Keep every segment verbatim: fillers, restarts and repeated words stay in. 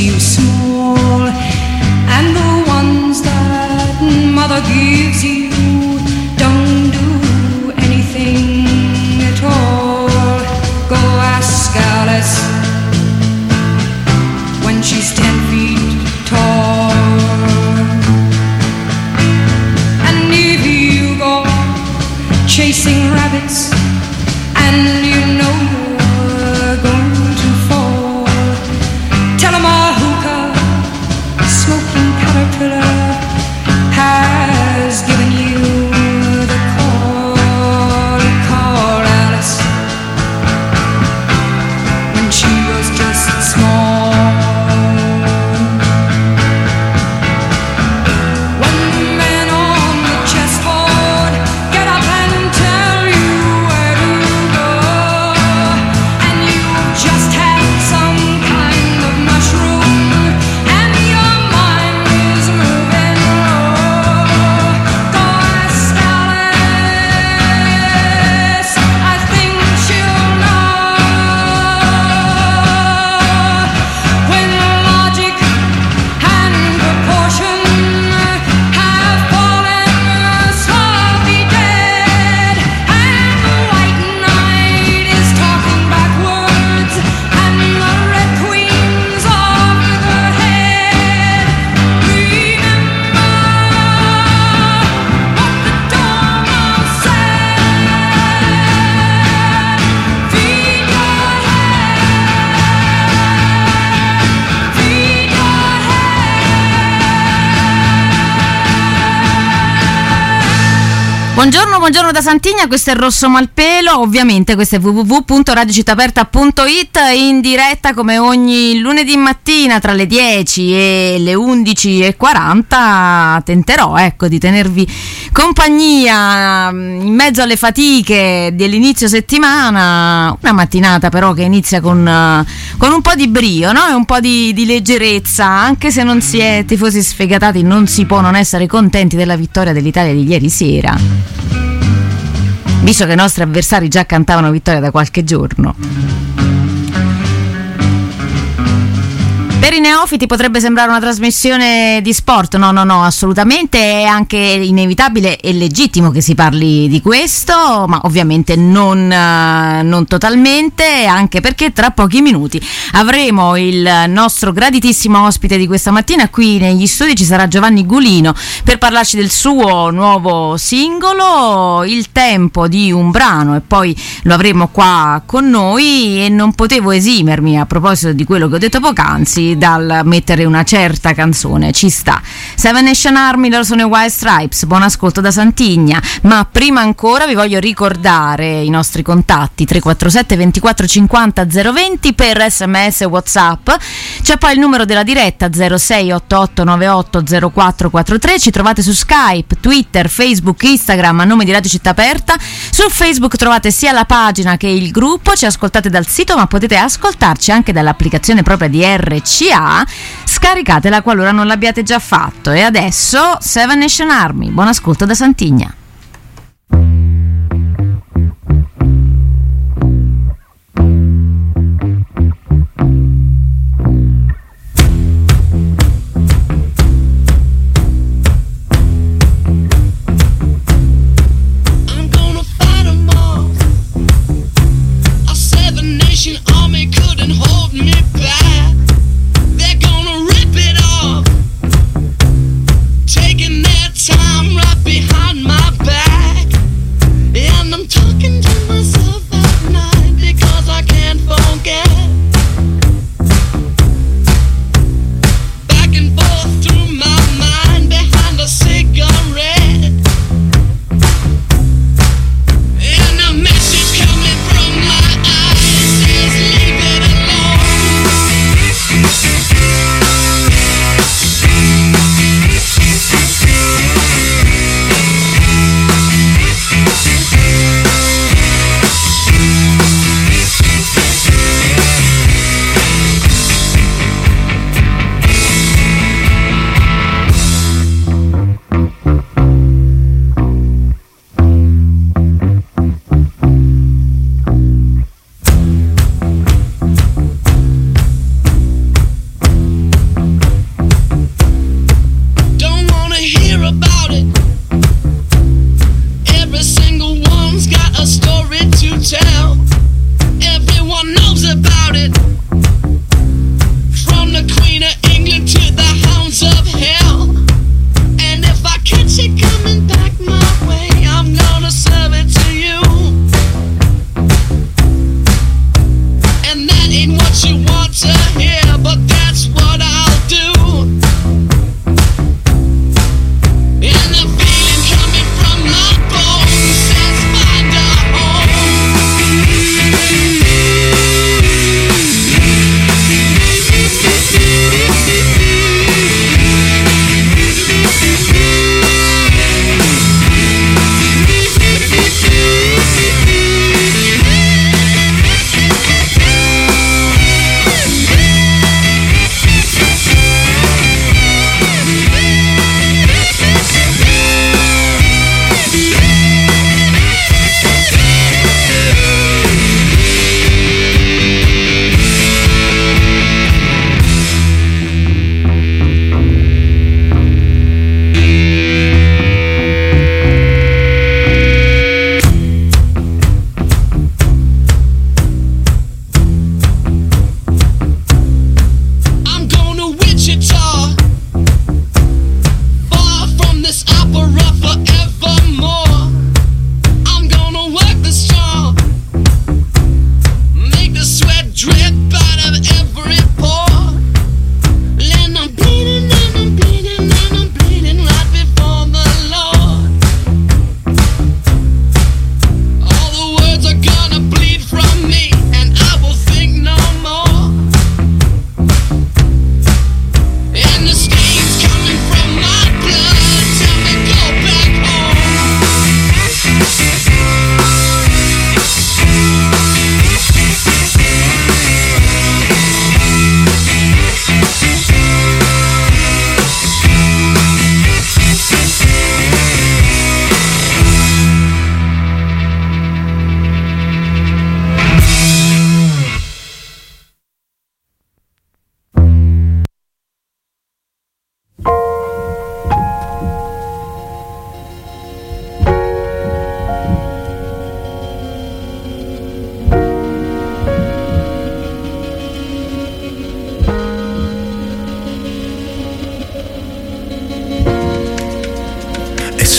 you small, and the ones that mother gives you don't do anything at all. Go ask Alice when she's ten feet tall. And if you go chasing rabbits and you know you're going to fall, tell 'em a hookah smoking caterpillar has given you the call. Call Alice when she was just small. When the men on the chessboard get up and tell you where to go, and you've just had some kind of mushroom and your mind is moving low, go ask Alice, I think she'll know. When logic and proportion have fallen softly dead, and the white knight is talking backwards, and the red queen's off with her head, remember what the Dormouse said. Feed your head, feed your Buongiorno, buongiorno da Santigna, questo è Rosso Malpelo, ovviamente questo è w w w punto radio città aperta punto it, in diretta come ogni lunedì mattina tra le dieci e le undici e quaranta. Tenterò ecco di tenervi compagnia in mezzo alle fatiche dell'inizio settimana, una mattinata però che inizia con, uh, con un po' di brio, no? E un po' di, di leggerezza, anche se non si è tifosi sfegatati non si può non essere contenti della vittoria dell'Italia di ieri sera, visto che i nostri avversari già cantavano vittoria da qualche giorno. Per i neofiti potrebbe sembrare una trasmissione di sport, no no no, assolutamente, è anche inevitabile e legittimo che si parli di questo, ma ovviamente non, non totalmente, anche perché tra pochi minuti avremo il nostro graditissimo ospite di questa mattina. Qui negli studi ci sarà Giovanni Gulino per parlarci del suo nuovo singolo, Il tempo di un brano, e poi lo avremo qua con noi, e non potevo esimermi, a proposito di quello che ho detto poc'anzi, dal mettere una certa canzone. Ci sta Seven Nation Army, loro sono i White Stripes. Buon ascolto da Santigna, ma prima ancora vi voglio ricordare i nostri contatti: tre quattro sette ventiquattro cinquanta zero venti per sms e whatsapp, c'è poi il numero della diretta zero sei otto otto nove otto zero quattro quattro tre, ci trovate su Skype, Twitter, Facebook, Instagram a nome di Radio Città Aperta. Su Facebook trovate sia la pagina che il gruppo, ci ascoltate dal sito ma potete ascoltarci anche dall'applicazione propria di R C A, scaricatela qualora non l'abbiate già fatto. E adesso Seven Nation Army, buon ascolto da Santigna. I'm gonna fight 'em all. A seven nation army couldn't hold me back. They're gonna rip it off, taking their time right behind my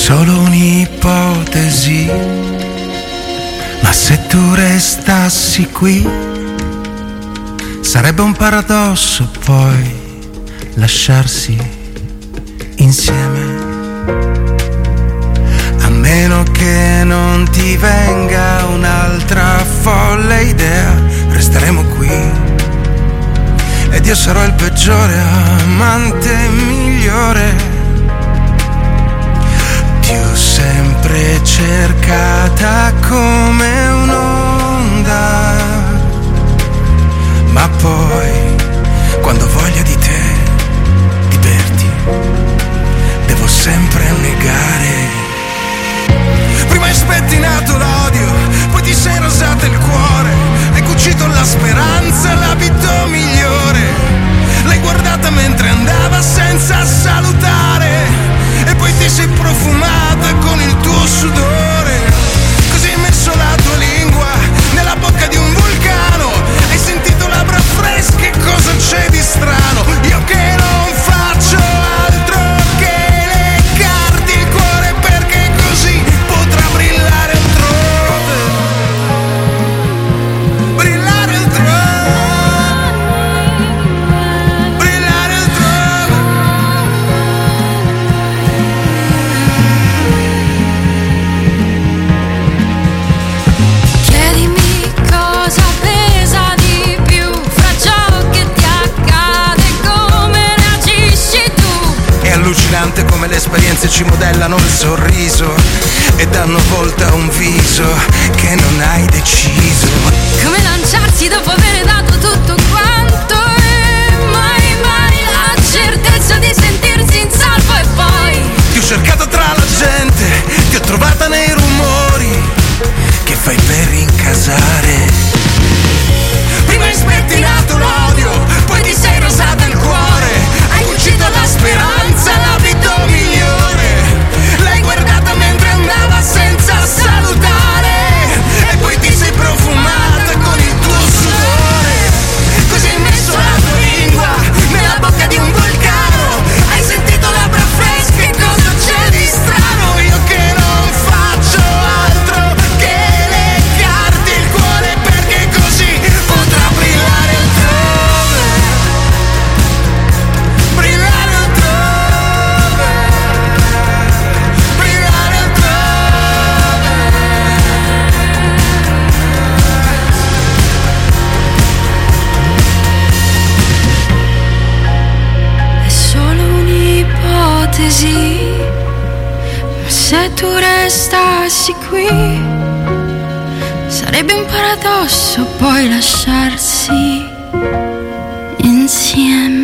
solo un'ipotesi, ma se tu restassi qui sarebbe un paradosso poi lasciarsi insieme. A meno che non ti venga un'altra folle idea, resteremo qui ed io sarò il peggiore amante migliore. Ti ho sempre cercata come un'onda, ma poi quando ho voglia di te, di berti, devo sempre negare. Prima hai spettinato l'odio, poi ti sei rosato il cuore, hai cucito la speranza, l'abito migliore. L'hai guardata mentre andava senza salutare, e poi ti sei profumata con il tuo sudore. Così hai messo la tua lingua nella bocca di un vulcano, hai sentito labbra fresche, cosa c'è di strano? Io che non faccio altro che leccarti il cuore, perché così potrà brillare altrove, brillare altrove, brillare altrove. Chiedimi cosa pesa di più fra ciò che ti accade e come reagisci tu. È allucinante come le esperienze ci modellano il sorriso e danno volta a un viso che non hai deciso. Come lanciarsi dopo aver dato tutto quanto e mai mai la certezza di sentirsi in salvo. E poi Ti ho cercato tra la gente, ti ho trovata nei rumori che fai per rincasare. Prima hai spettinato l'odio, poi ti sei rosato il cuore, hai cucito la speranza, l'abito migliore. L'hai guardata mentre andava senza salutare, e poi ti sei profumata con il tuo sudore. Così hai messo la tua lingua nella bocca di un vulcano, hai sentito labbra fresche, cosa c'è di strano? Io che non faccio altro che leccarti il cuore, perché così potrà brillare altrove, brillare altrove, brillare altrove. è solo un'ipotesi, ma se tu restassi qui sarebbe un paradosso poi lasciarsi insieme.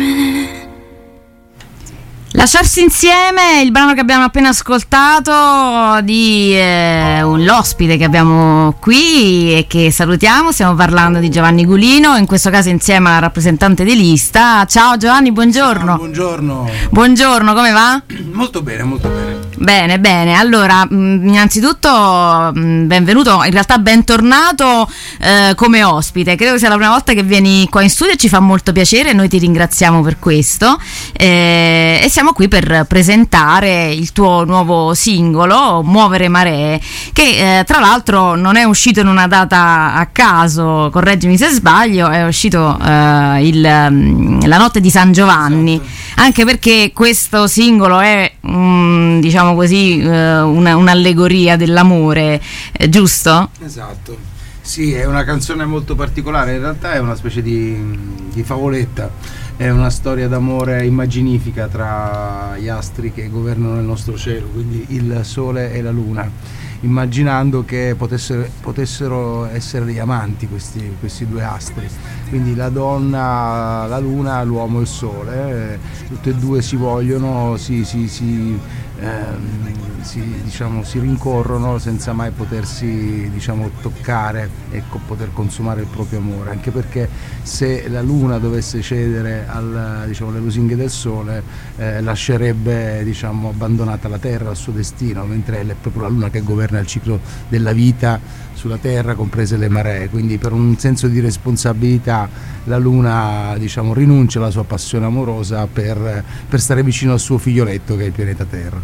Lasciarsi insieme, il brano che abbiamo appena ascoltato di eh, un, l'ospite che abbiamo qui e che salutiamo. Stiamo parlando di Giovanni Gulino, in questo caso insieme alla rappresentante di lista. Ciao Giovanni, buongiorno. Ciao, buongiorno. Buongiorno, come va? Molto bene, molto bene. Bene, bene. Allora, mh, innanzitutto mh, benvenuto, in realtà bentornato eh, come ospite. Credo sia la prima volta che vieni qua in studio e ci fa molto piacere, noi ti ringraziamo per questo eh, e siamo qui per presentare il tuo nuovo singolo, Muovere Maree, che eh, tra l'altro non è uscito in una data a caso, correggimi se sbaglio, è uscito eh, il, la notte di San Giovanni. Esatto. Anche perché questo singolo è um, diciamo così uh, una, un'allegoria dell'amore, eh, giusto? Esatto, sì, è una canzone molto particolare, in realtà è una specie di, di favoletta, è una storia d'amore immaginifica tra gli astri che governano il nostro cielo, quindi il sole e la luna, immaginando che potessero, potessero essere degli amanti questi, questi due astri, quindi la donna, la luna, l'uomo, il sole, eh, tutti e due si vogliono, si, si, si, ehm, si, diciamo, si rincorrono senza mai potersi, diciamo, toccare e co- poter consumare il proprio amore, anche perché se la luna dovesse cedere al, diciamo, alle lusinghe del sole eh, lascerebbe, diciamo, abbandonata la terra al suo destino, mentre è proprio la luna che governa il ciclo della vita sulla terra, comprese le maree, quindi per un senso di responsabilità la luna, diciamo, rinuncia alla sua passione amorosa per, per stare vicino al suo figlioletto che è il pianeta Terra.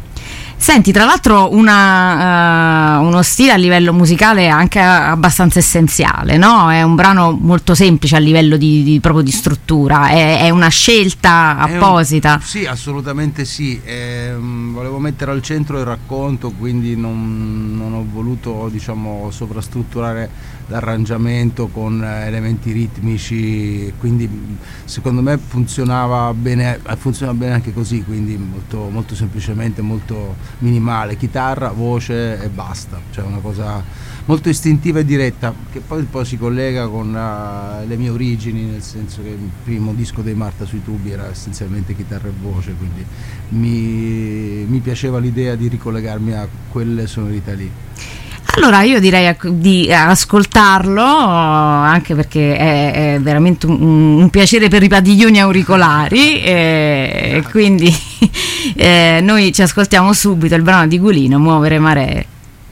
Senti, tra l'altro una, uh, uno stile a livello musicale anche abbastanza essenziale, no? È un brano molto semplice a livello di, di proprio di struttura, è, è una scelta apposita. Un, sì, assolutamente sì. Eh, volevo mettere al centro il racconto, quindi non, non ho voluto, diciamo, sovrastrutturare l'arrangiamento con elementi ritmici, quindi secondo me funzionava bene, funziona bene anche così, quindi molto, molto semplicemente, molto minimale, chitarra, voce e basta, cioè una cosa molto istintiva e diretta, che poi, poi si collega con uh, le mie origini, nel senso che il primo disco dei Marta sui tubi era essenzialmente chitarra e voce, quindi mi, mi piaceva l'idea di ricollegarmi a quelle sonorità lì. Allora io direi di ascoltarlo, anche perché è, è veramente un, un piacere per i padiglioni auricolari, e quindi eh, noi ci ascoltiamo subito il brano di Gulino, Muovere Maree.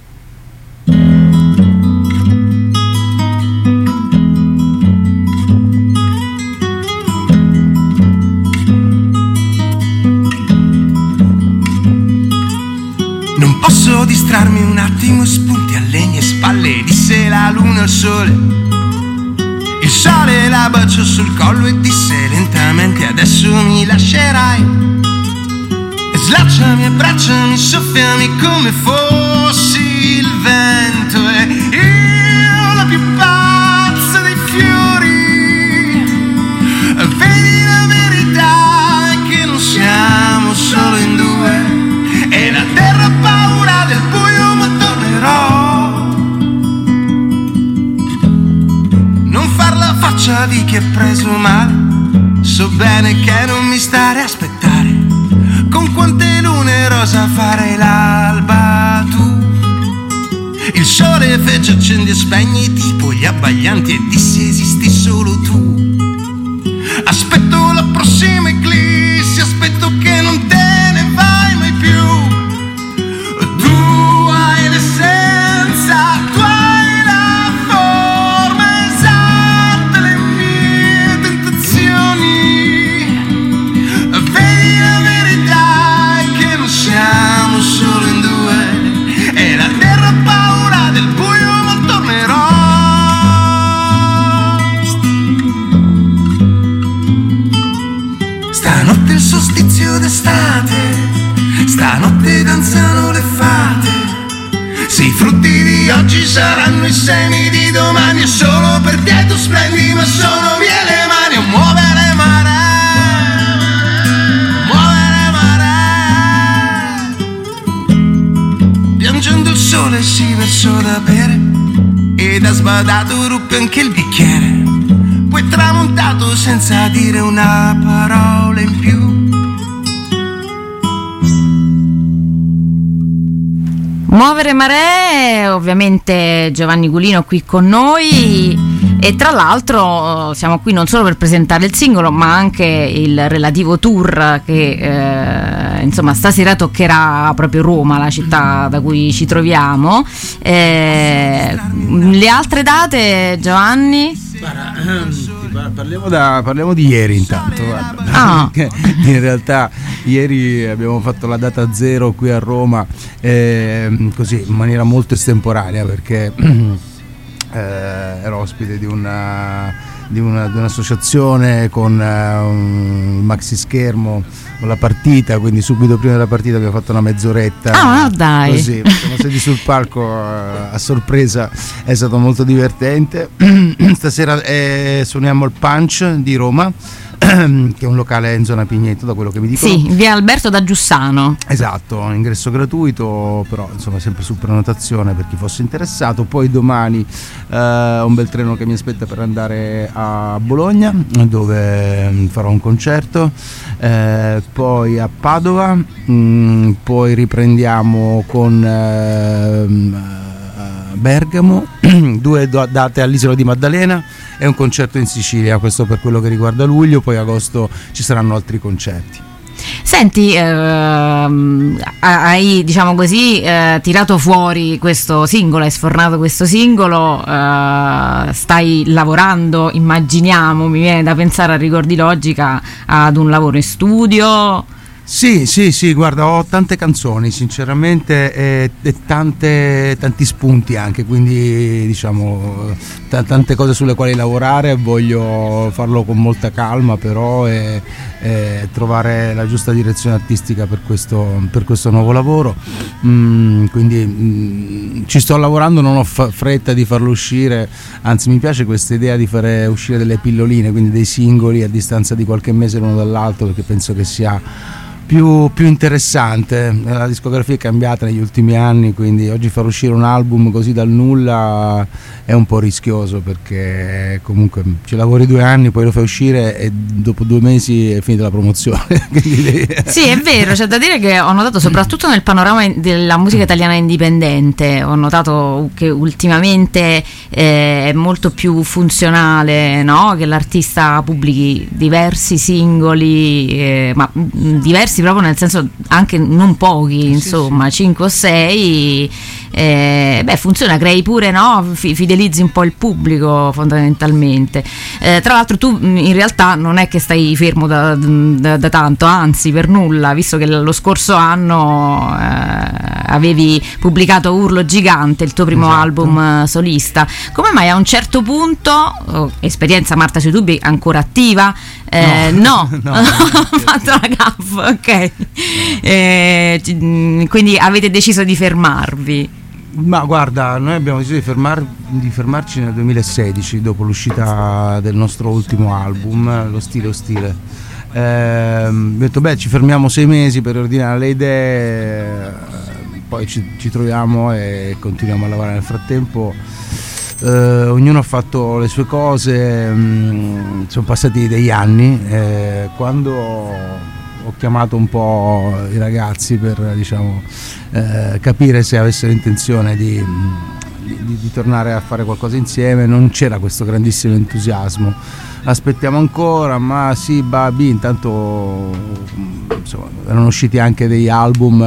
Non posso distrarmi un attimo, spunti a legna e spalle, disse la luna al sole. Il sole la baciò sul collo e disse lentamente: adesso mi lascerai. E slacciami, abbracciami, soffiami come fossi il vento. E io, la più pazza dei fiori, vedi la verità è che non siamo solo in due. E la terra ha paura del buio, ma tornerò. Non far la faccia di chi è preso male, so bene che non mi stare a aspettare. Con quante lune rosa farei l'alba tu. Il sole fece accendi e spegni tipo gli abbaglianti e dissi esisti solo tu. Aspetto la prossima eclissi, aspetto che non te ne vai mai più. Tu hai l'essenza, tu hai la forma esatta, le mie tentazioni. Vedi la verità è che non siamo solo in due. E la terra ha paura del buio, ma tornerò. Stanotte il solstizio d'estate, stanotte danzano le fate. Se i frutti di oggi saranno i semi di domani, e solo per te tu splendi, ma sono mie le mani a muovere maree, muovere maree. Piangendo il sole si versò da bere, e da sbadato ruppe anche il bicchiere. Poi tramontato senza dire una parola in più. Muovere Maree, ovviamente Giovanni Gulino qui con noi, e tra l'altro siamo qui non solo per presentare il singolo ma anche il relativo tour che eh, insomma stasera toccherà proprio Roma, la città da cui ci troviamo. Eh, le altre date, Giovanni? Guarda, parliamo, da, parliamo di ieri intanto, guarda. Ah. In realtà ieri abbiamo fatto la data zero qui a Roma, eh, così in maniera molto estemporanea, perché eh, ero ospite di una, di, una, di un'associazione con uh, un maxi schermo con la partita, quindi subito prima della partita abbiamo fatto una mezz'oretta. Ah, dai. Così, siamo stati sul palco uh, a sorpresa, è stato molto divertente. Stasera eh, suoniamo al Punch di Roma, che è un locale in zona Pigneto, da quello che mi dicono. Sì, via Alberto da Giussano. Esatto, ingresso gratuito, però insomma sempre su prenotazione per chi fosse interessato. Poi domani eh, ho un bel treno che mi aspetta per andare a Bologna, dove farò un concerto, eh, poi a Padova, mh, poi riprendiamo con eh, Bergamo, due date all'Isola di Maddalena e un concerto in Sicilia, questo per quello che riguarda luglio. Poi agosto ci saranno altri concerti. Senti, ehm, hai, diciamo così, eh, tirato fuori questo singolo, hai sfornato questo singolo, eh, stai lavorando, immaginiamo, mi viene da pensare a Rigor di Logica, ad un lavoro in studio. Sì, sì, sì, guarda, ho tante canzoni sinceramente e, e tante, tanti spunti anche, quindi diciamo t- tante cose sulle quali lavorare, voglio farlo con molta calma però e, e trovare la giusta direzione artistica per questo, per questo nuovo lavoro, mm, quindi mm, ci sto lavorando, non ho fa- fretta di farlo uscire, anzi mi piace questa idea di fare uscire delle pilloline, quindi dei singoli a distanza di qualche mese l'uno dall'altro, perché penso che sia Più, più interessante. La discografia è cambiata negli ultimi anni, quindi oggi far uscire un album così dal nulla è un po' rischioso, perché comunque ci lavori due anni, poi lo fai uscire e dopo due mesi è finita la promozione. Quindi... Sì, è vero, c'è da dire che ho notato soprattutto nel panorama della musica italiana indipendente, ho notato che ultimamente eh, è molto più funzionale, no? Che l'artista pubblichi diversi singoli, eh, ma mh, diversi proprio nel senso anche non pochi, insomma, sì, sì. cinque o sei, eh, beh, funziona, crei pure, no? F- fidelizzi un po' il pubblico fondamentalmente. Eh, tra l'altro tu in realtà non è che stai fermo da, da, da tanto, anzi per nulla, visto che lo scorso anno eh, avevi pubblicato Urlo Gigante, il tuo primo esatto. album solista. Come mai a un certo punto, oh, esperienza Marta sui tubi ancora attiva? Eh, no, no, no, ho fatto la gaffa, ok. Eh, quindi avete deciso di fermarvi? Ma guarda, noi abbiamo deciso di, fermar, di fermarci nel duemilasedici, dopo l'uscita del nostro ultimo album, Lo stile ostile. Eh, ho detto beh, ci fermiamo sei mesi per ordinare le idee, poi ci, ci troviamo e continuiamo a lavorare nel frattempo. Uh, ognuno ha fatto le sue cose, mh, sono passati degli anni, eh, quando ho chiamato un po' i ragazzi per diciamo eh, capire se avessero intenzione di, di, di tornare a fare qualcosa insieme, non c'era questo grandissimo entusiasmo. Aspettiamo ancora, ma sì, babi, intanto insomma, erano usciti anche degli album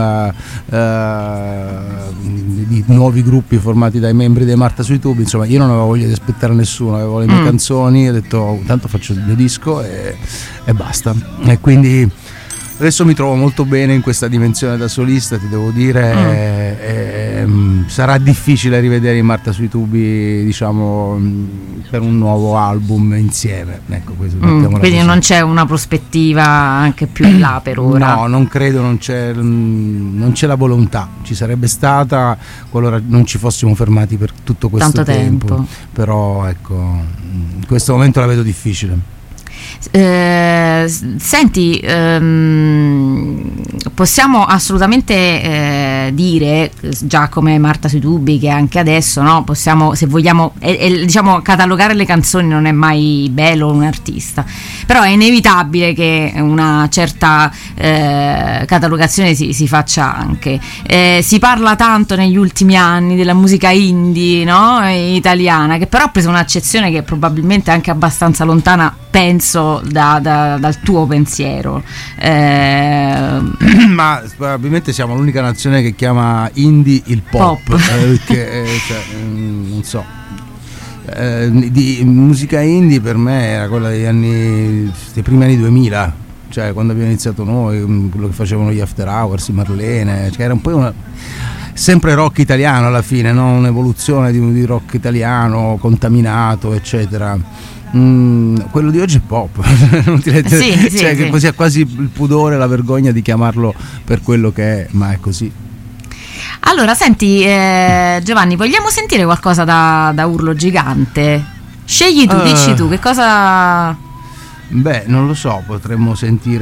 eh, di nuovi gruppi formati dai membri dei Marta sui tubi, insomma io non avevo voglia di aspettare nessuno, avevo le mie mm. canzoni, ho detto tanto faccio il mio disco e, e basta, e quindi adesso mi trovo molto bene in questa dimensione da solista, ti devo dire, mm. e, e, sarà difficile rivedere i Marta sui tubi, diciamo, per un nuovo album insieme. Ecco, questo, mm, quindi non c'è una prospettiva anche più in là per ora? No, non credo, non c'è, non c'è la volontà, ci sarebbe stata qualora non ci fossimo fermati per tutto questo tanto tempo. tempo. Però ecco, in questo momento la vedo difficile. Eh, senti, ehm, possiamo assolutamente eh, dire, già come Marta sui tubi, che anche adesso, no, possiamo, se vogliamo, eh, eh, diciamo, catalogare le canzoni non è mai bello un artista, però è inevitabile che una certa eh, catalogazione si, si faccia anche. Eh, si parla tanto negli ultimi anni della musica indie, no, italiana, che però ha preso un'accezione che probabilmente è anche abbastanza lontana, penso, da, da, dal tuo pensiero. Eh... Ma probabilmente siamo l'unica nazione che chiama indie il pop, pop. Eh, perché, eh, cioè, mm, non so, eh, di musica indie per me era quella degli anni, dei primi anni duemila, cioè quando abbiamo iniziato noi, quello che facevano gli After Hours, Marlene, cioè era un po' una, sempre rock italiano alla fine, no? Un'evoluzione di, di rock italiano contaminato, eccetera. Mm, quello di oggi è pop. sì, cioè sì, che sì. così ha quasi il pudore, la vergogna di chiamarlo per quello che è, ma è così. Allora senti, eh, Giovanni, vogliamo sentire qualcosa da, da Urlo Gigante? Scegli tu, uh, dici tu che cosa. Beh, non lo so, potremmo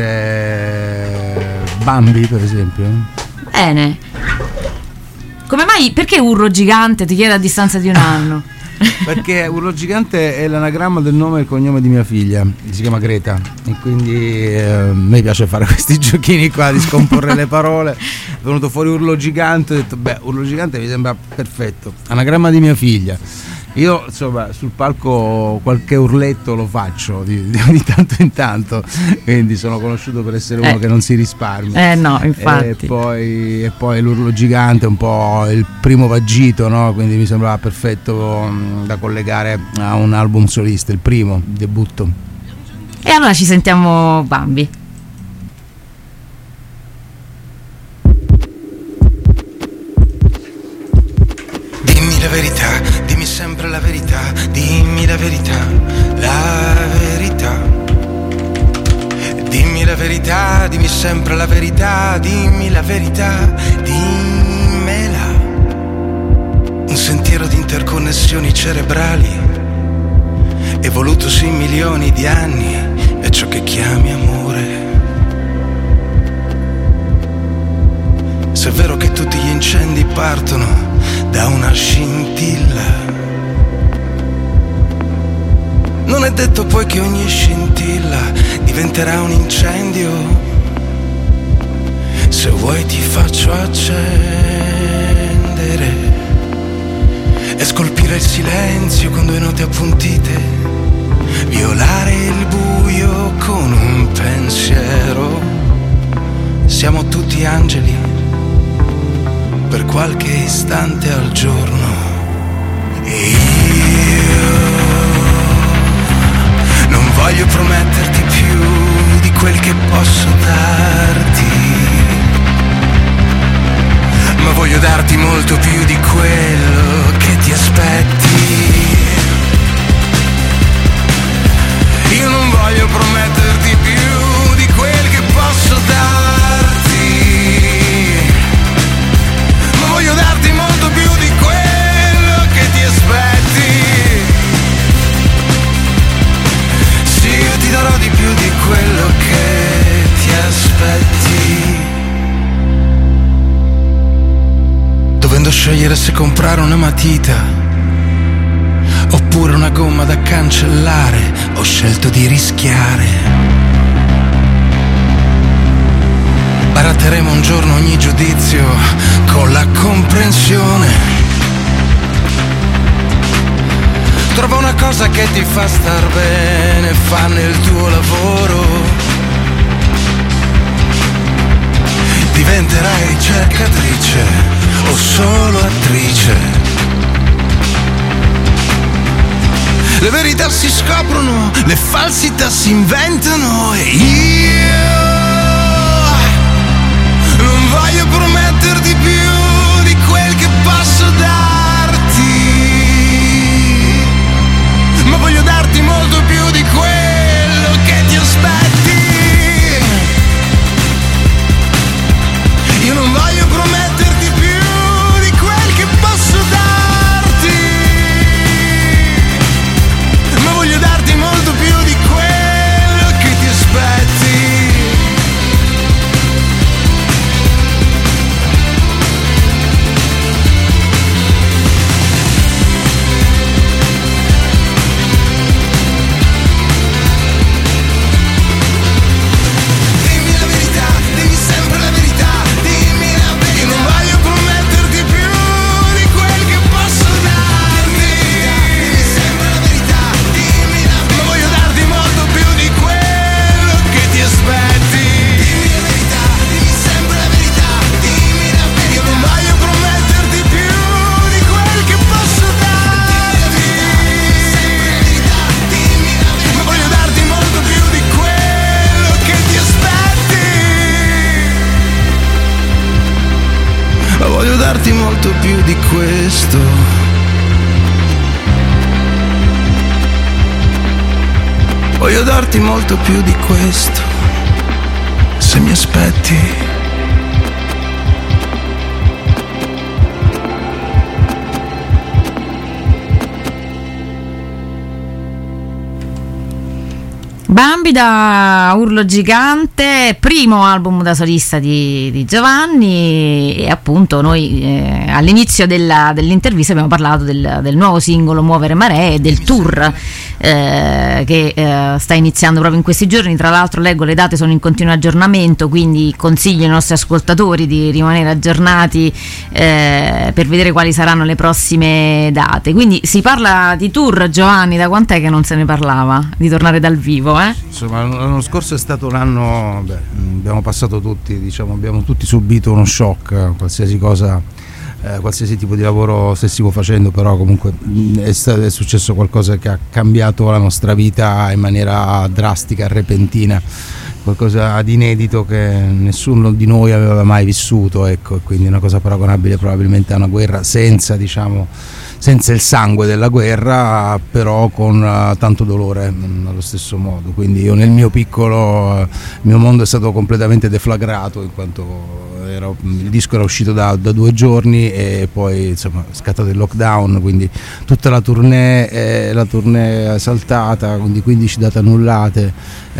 sentire Bambi per esempio. Bene. Come mai, perché Urlo Gigante, ti chiedo, a distanza di un anno? Perché Urlo Gigante è l'anagramma del nome e il cognome di mia figlia, si chiama Greta, e quindi eh, a me piace fare questi giochini qua di scomporre le parole. È venuto fuori Urlo Gigante, ho detto beh, Urlo Gigante mi sembra perfetto, anagramma di mia figlia. Io insomma sul palco qualche urletto lo faccio di, di, di tanto in tanto, quindi sono conosciuto per essere uno eh. che non si risparmia. Eh no, infatti. E poi, e poi l'Urlo Gigante è un po' il primo vagito, no? Quindi mi sembrava perfetto um, da collegare a un album solista, il primo, il debutto. E allora ci sentiamo Bambi. la verità, dimmi sempre la verità, dimmi la verità, la verità. Dimmi la verità, dimmi sempre la verità, dimmi la verità, dimmela. Un sentiero di interconnessioni cerebrali, evolutosi in milioni di anni, è ciò che chiami amore. Se è vero che tutti gli incendi partono da una scintilla, non è detto poi che ogni scintilla diventerà un incendio. Se vuoi ti faccio accendere e scolpire il silenzio con due note appuntite, violare il buio con un pensiero. Siamo tutti angeli per qualche istante al giorno. E io non voglio prometterti più di quel che posso darti, ma voglio darti molto più di quello che ti aspetti. Io non voglio prometterti più di quel che posso darti, ma voglio darti molto più di quello che ti aspetti. Sì, io ti darò di più di quello che ti aspetti. Dovendo scegliere se comprare una matita oppure una gomma da cancellare, ho scelto di rischiare. Baratteremo un giorno ogni giudizio con la comprensione. Trova una cosa che ti fa star bene, fa nel tuo lavoro. Diventerai ricercatrice o solo attrice. Le verità si scoprono, le falsità si inventano e io non voglio prometterti più di quel che posso darti, ma voglio darti molto più di quello che ti aspetti. Io non voglio prometterti più di quel che posso darti, ma voglio darti molto più di quello che ti aspetti. Dimmi la verità, dimmi sempre la verità, dimmi la verità. Io non voglio prometterti più di quel che posso darti, dimmi sempre la verità, dimmi la verità. Ma voglio darti molto più di quello che ti aspetti. Dimmi la verità, dimmi sempre la verità, dimmi la verità. Io non voglio prometterti più di quel che posso darti, dimmi la verità, ma voglio darti molto più di quello che ti aspetti. Ma voglio darti molto più di questo. Voglio darti molto più di questo, se mi aspetti. Bambi da Urlo Gigante, primo album da solista di, di Giovanni, e appunto noi eh, all'inizio della, dell'intervista abbiamo parlato del, del nuovo singolo Muovere Maree e del tour eh, che eh, sta iniziando proprio in questi giorni. Tra l'altro leggo le date sono in continuo aggiornamento, quindi consiglio ai nostri ascoltatori di rimanere aggiornati eh, per vedere quali saranno le prossime date. Quindi si parla di tour, Giovanni, da quant'è che non se ne parlava di tornare dal vivo? Eh? Insomma, l'anno scorso è stato un anno, beh, abbiamo passato tutti, diciamo, abbiamo tutti subito uno shock, qualsiasi cosa, eh, qualsiasi tipo di lavoro stessimo facendo, però comunque è, stato, è successo qualcosa che ha cambiato la nostra vita in maniera drastica, repentina, qualcosa di inedito che nessuno di noi aveva mai vissuto, ecco, e quindi una cosa paragonabile probabilmente a una guerra senza, diciamo, senza il sangue della guerra, però con uh, tanto dolore mh, allo stesso modo. Quindi io nel mio piccolo, uh, il mio mondo è stato completamente deflagrato, in quanto era, il disco era uscito da, da due giorni e poi insomma è scattato il lockdown, quindi tutta la tournée, eh, la tournée è saltata, quindi quindici date annullate.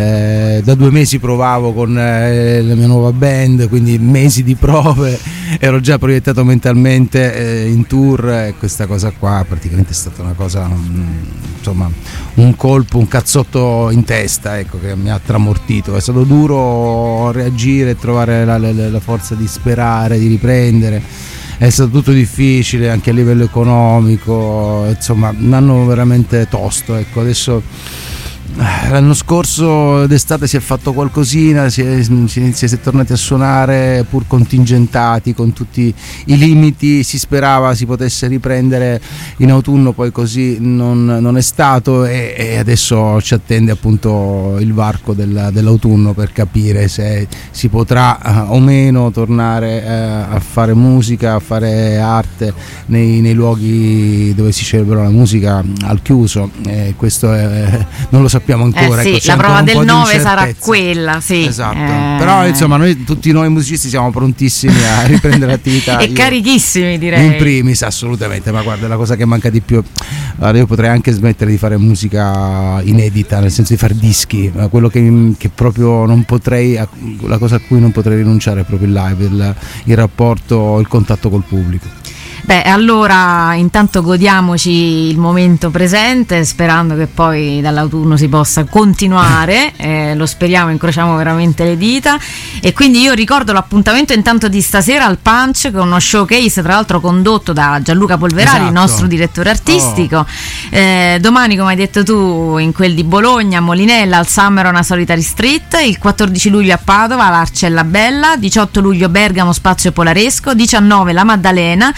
Eh, da due mesi provavo con eh, la mia nuova band, quindi mesi di prove, ero già proiettato mentalmente eh, in tour, e questa cosa qua praticamente è stata una cosa, mh, insomma, un colpo, un cazzotto in testa, ecco, che mi ha tramortito. È stato duro reagire, trovare la, la, la forza di sperare, di riprendere. È stato tutto difficile anche a livello economico, insomma un anno veramente tosto, ecco. Adesso l'anno scorso d'estate si è fatto qualcosina, si è, si, si è tornati a suonare pur contingentati con tutti i limiti, si sperava si potesse riprendere in autunno, poi così non, non è stato, e, e adesso ci attende appunto il varco del, dell'autunno per capire se si potrà uh, o meno tornare uh, a fare musica, a fare arte nei, nei luoghi dove si celebra la musica al chiuso, e questo è, non lo sappiamo ancora, eh sì, ecco, la prova del nove di sarà quella, sì. Esatto. Eh... Però insomma noi, tutti noi musicisti, siamo prontissimi a riprendere l'attività. E io, carichissimi, direi. in primis, assolutamente, ma guarda, la cosa che manca di più, allora, io potrei anche smettere di fare musica inedita, nel senso di fare dischi, ma quello che, che proprio non potrei, la cosa a cui non potrei rinunciare è proprio il live, il, il rapporto, il contatto col pubblico. Beh, allora intanto godiamoci il momento presente, sperando che poi dall'autunno si possa continuare, eh, lo speriamo, incrociamo veramente le dita. E quindi io ricordo l'appuntamento intanto di stasera al Punch, con uno showcase tra l'altro condotto da Gianluca Polverari, esatto, il nostro direttore artistico. Oh. Eh, domani, come hai detto tu, in quel di Bologna, a Molinella, al Summer on a Solitary Street, il quattordici luglio a Padova, l'Arcella Bella, diciotto luglio Bergamo, Spazio Polaresco, diciannove la Maddalena,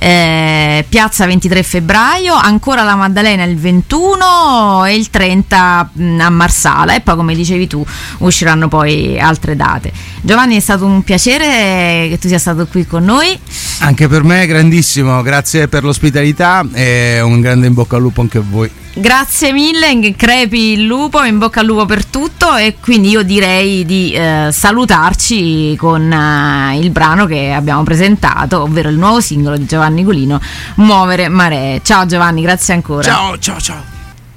Eh, piazza ventitré febbraio, ancora la Maddalena il ventuno e il trenta mh, a Marsala, e poi, come dicevi tu, usciranno poi altre date. Giovanni, è stato un piacere che tu sia stato qui con noi. Anche per me, grandissimo, grazie per l'ospitalità e un grande in bocca al lupo anche a voi. Grazie mille, crepi il lupo, in bocca al lupo per tutto, e quindi io direi di eh, salutarci con eh, il brano che abbiamo presentato, ovvero il nuovo singolo di Giovanni Golino, Muovere Maree. Ciao Giovanni, grazie ancora. Ciao, ciao, ciao.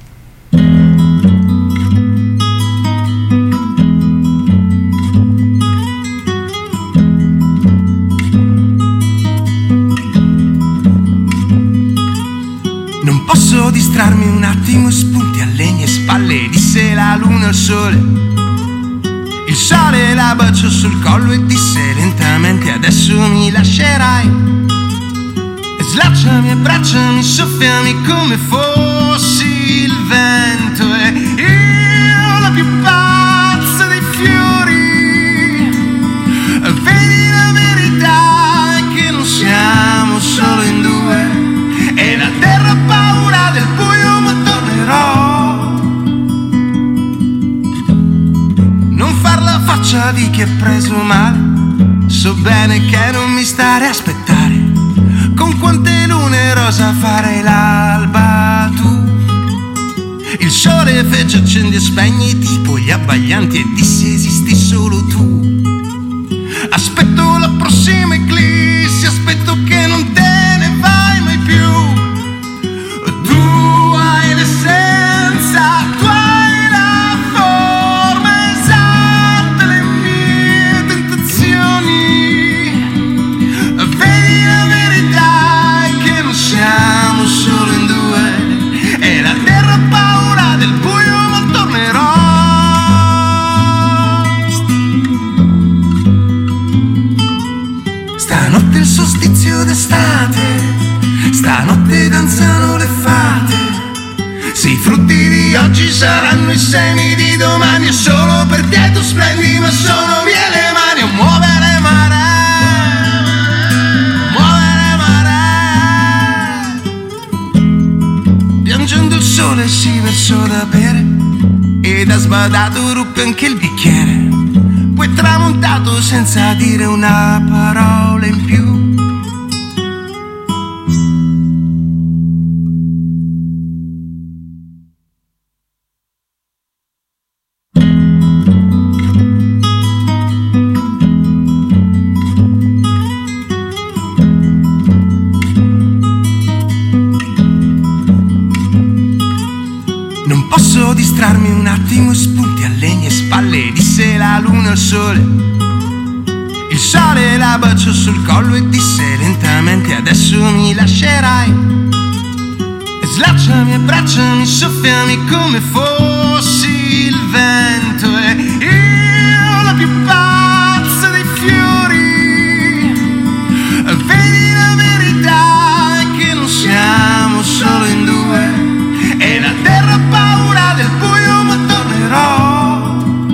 Non posso distrarmi un attimo, spunti a legna e spalle, disse la luna al sole. Il sole la baciò sul collo e disse lentamente: adesso mi lascerai. E slacciami, abbracciami, soffiami come fossi il vento. E io, la più pazza dei fiori, vedi, la verità è che non siamo solo in due. E la terra ha paura del buio, ma tornerò. Non far la faccia di chi è preso male, so bene che non mi stare a aspettare. Con quante lune rosa farei l'alba tu. Il sole fece accendi e spegni tipo gli abbaglianti e dissi esisti solo tu. Aspetto la prossima eclissi, aspetto che non te ne vai mai più. Tu hai l'essenza, tu hai la forma esatta, le mie tentazioni. Vedi, la verità è che non siamo solo in due. E la terra ha paura del buio, ma tornerò. Stanotte il solstizio d'estate, stanotte danzano le fate. Se i frutti di oggi saranno i semi di domani, e solo per te tu splendi, ma sono mie le mani a muovere maree, muovere maree. Piangendo il sole si versò da bere, ed ha sbadato ruppe anche il bicchiere. Poi tramontato senza dire una parola in più. la luna e il sole. Il sole la baciò sul collo e disse lentamente: adesso mi lascerai. E slacciami, abbracciami, soffiami come fossi il vento. E io, la più pazza dei fiori, vedi la verità è che non siamo solo in due. E la terra ha paura del buio, ma tornerò.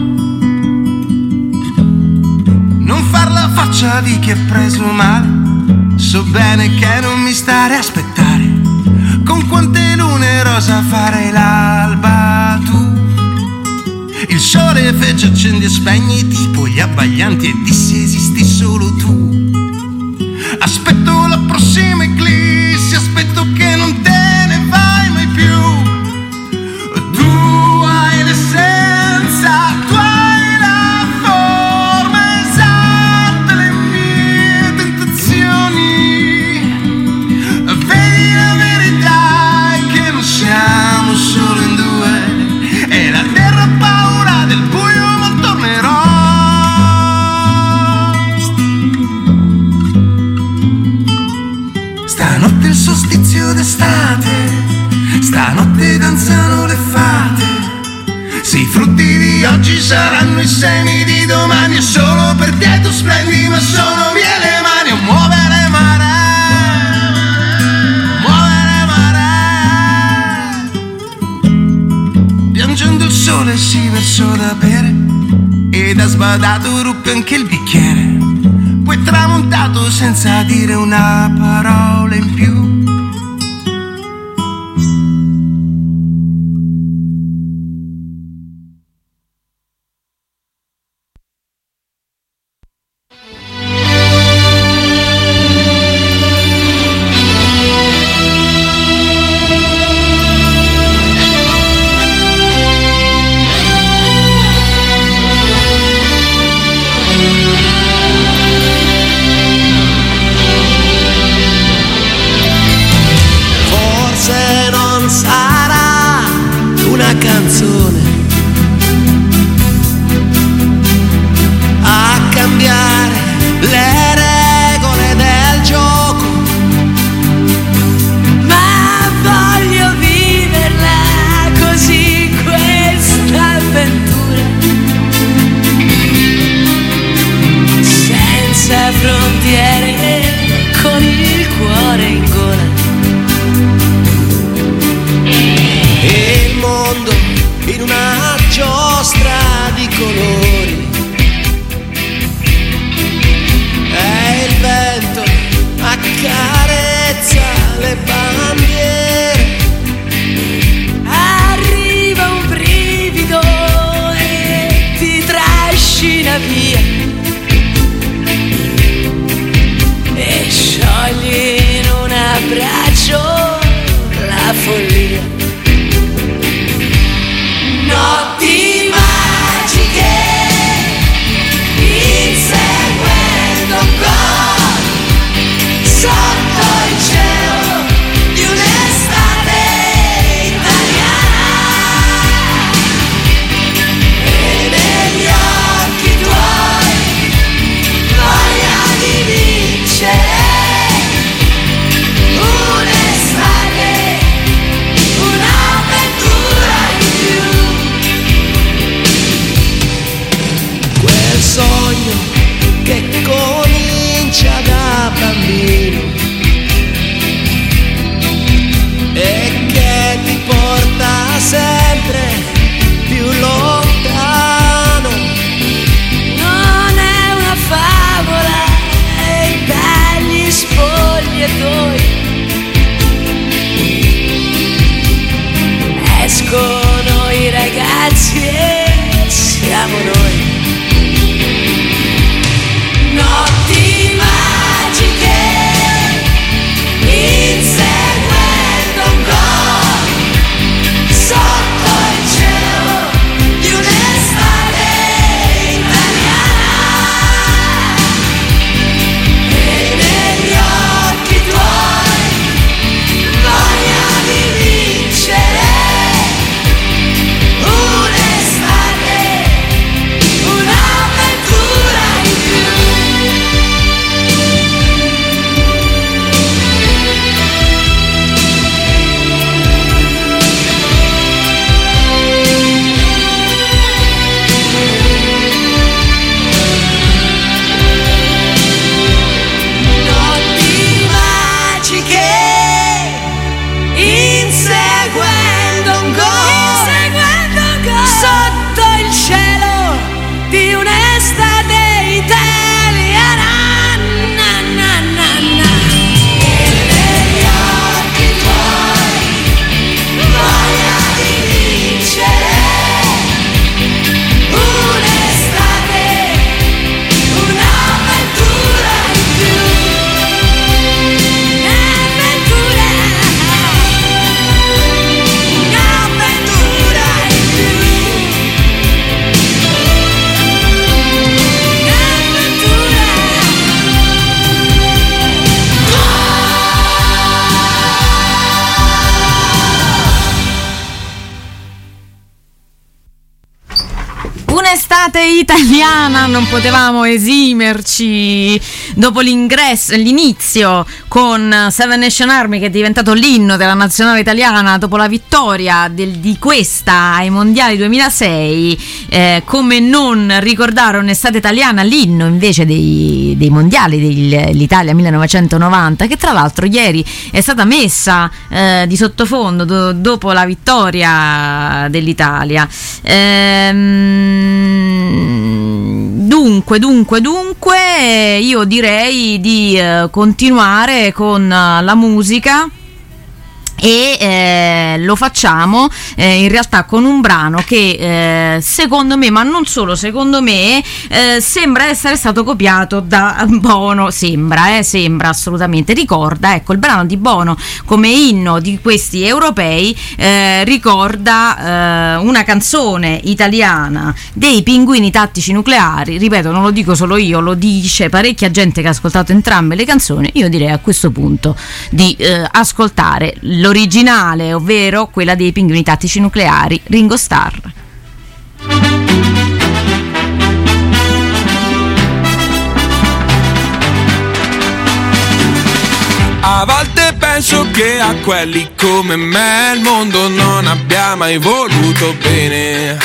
Non far la faccia di chi è preso male, so bene che non mi stare a aspettare. Con quante lune rosa farei l'alba tu. Il sole fece accendi e spegni tipo gli abbaglianti e dissi esisti solo tu. Aspetto la prossima eclissi, aspetto che non te ne vai mai più. Tu hai l'essenza, tu hai la forma esatta, le mie tentazioni. Vedi la verità è che non siamo solo in due. E la terra ha paura del buio, ma tornerò. Stanotte il solstizio d'estate, stanotte danzano le fate. Se i frutti di oggi saranno i semi di domani, e solo per te tu splendi, ma sono mie le mani a muovere mare, muovere mare. Piangendo il sole si versò da bere, ed a sbadato ruppe anche il bicchiere. Poi tramontato senza dire una parola in più. Notti magiche. estate italiana, non potevamo esimerci dopo l'ingresso, l'inizio con Seven Nation Army, che è diventato l'inno della nazionale italiana dopo la vittoria del, di questa ai mondiali duemilasei. Eh, come non ricordare un'estate italiana, l'inno invece dei, dei mondiali dell'Italia millenovecentonovanta, che tra l'altro ieri è stata messa eh, di sottofondo do, dopo la vittoria dell'Italia. Ehm, dunque, dunque, dunque, io direi di eh, continuare con uh, la musica. E eh, lo facciamo eh, in realtà con un brano che eh, secondo me, ma non solo secondo me, eh, sembra essere stato copiato da Bono. Sembra, eh, sembra assolutamente. Ricorda, ecco, il brano di Bono come inno di questi europei eh, ricorda eh, una canzone italiana dei Pinguini Tattici Nucleari. Ripeto, non lo dico solo io, lo dice parecchia gente che ha ascoltato entrambe le canzoni. Io direi a questo punto di eh, ascoltare l'originale, ovvero quella dei Pinguini Tattici Nucleari, Ringo Starr. A volte penso che a quelli come me il mondo non abbia mai voluto bene.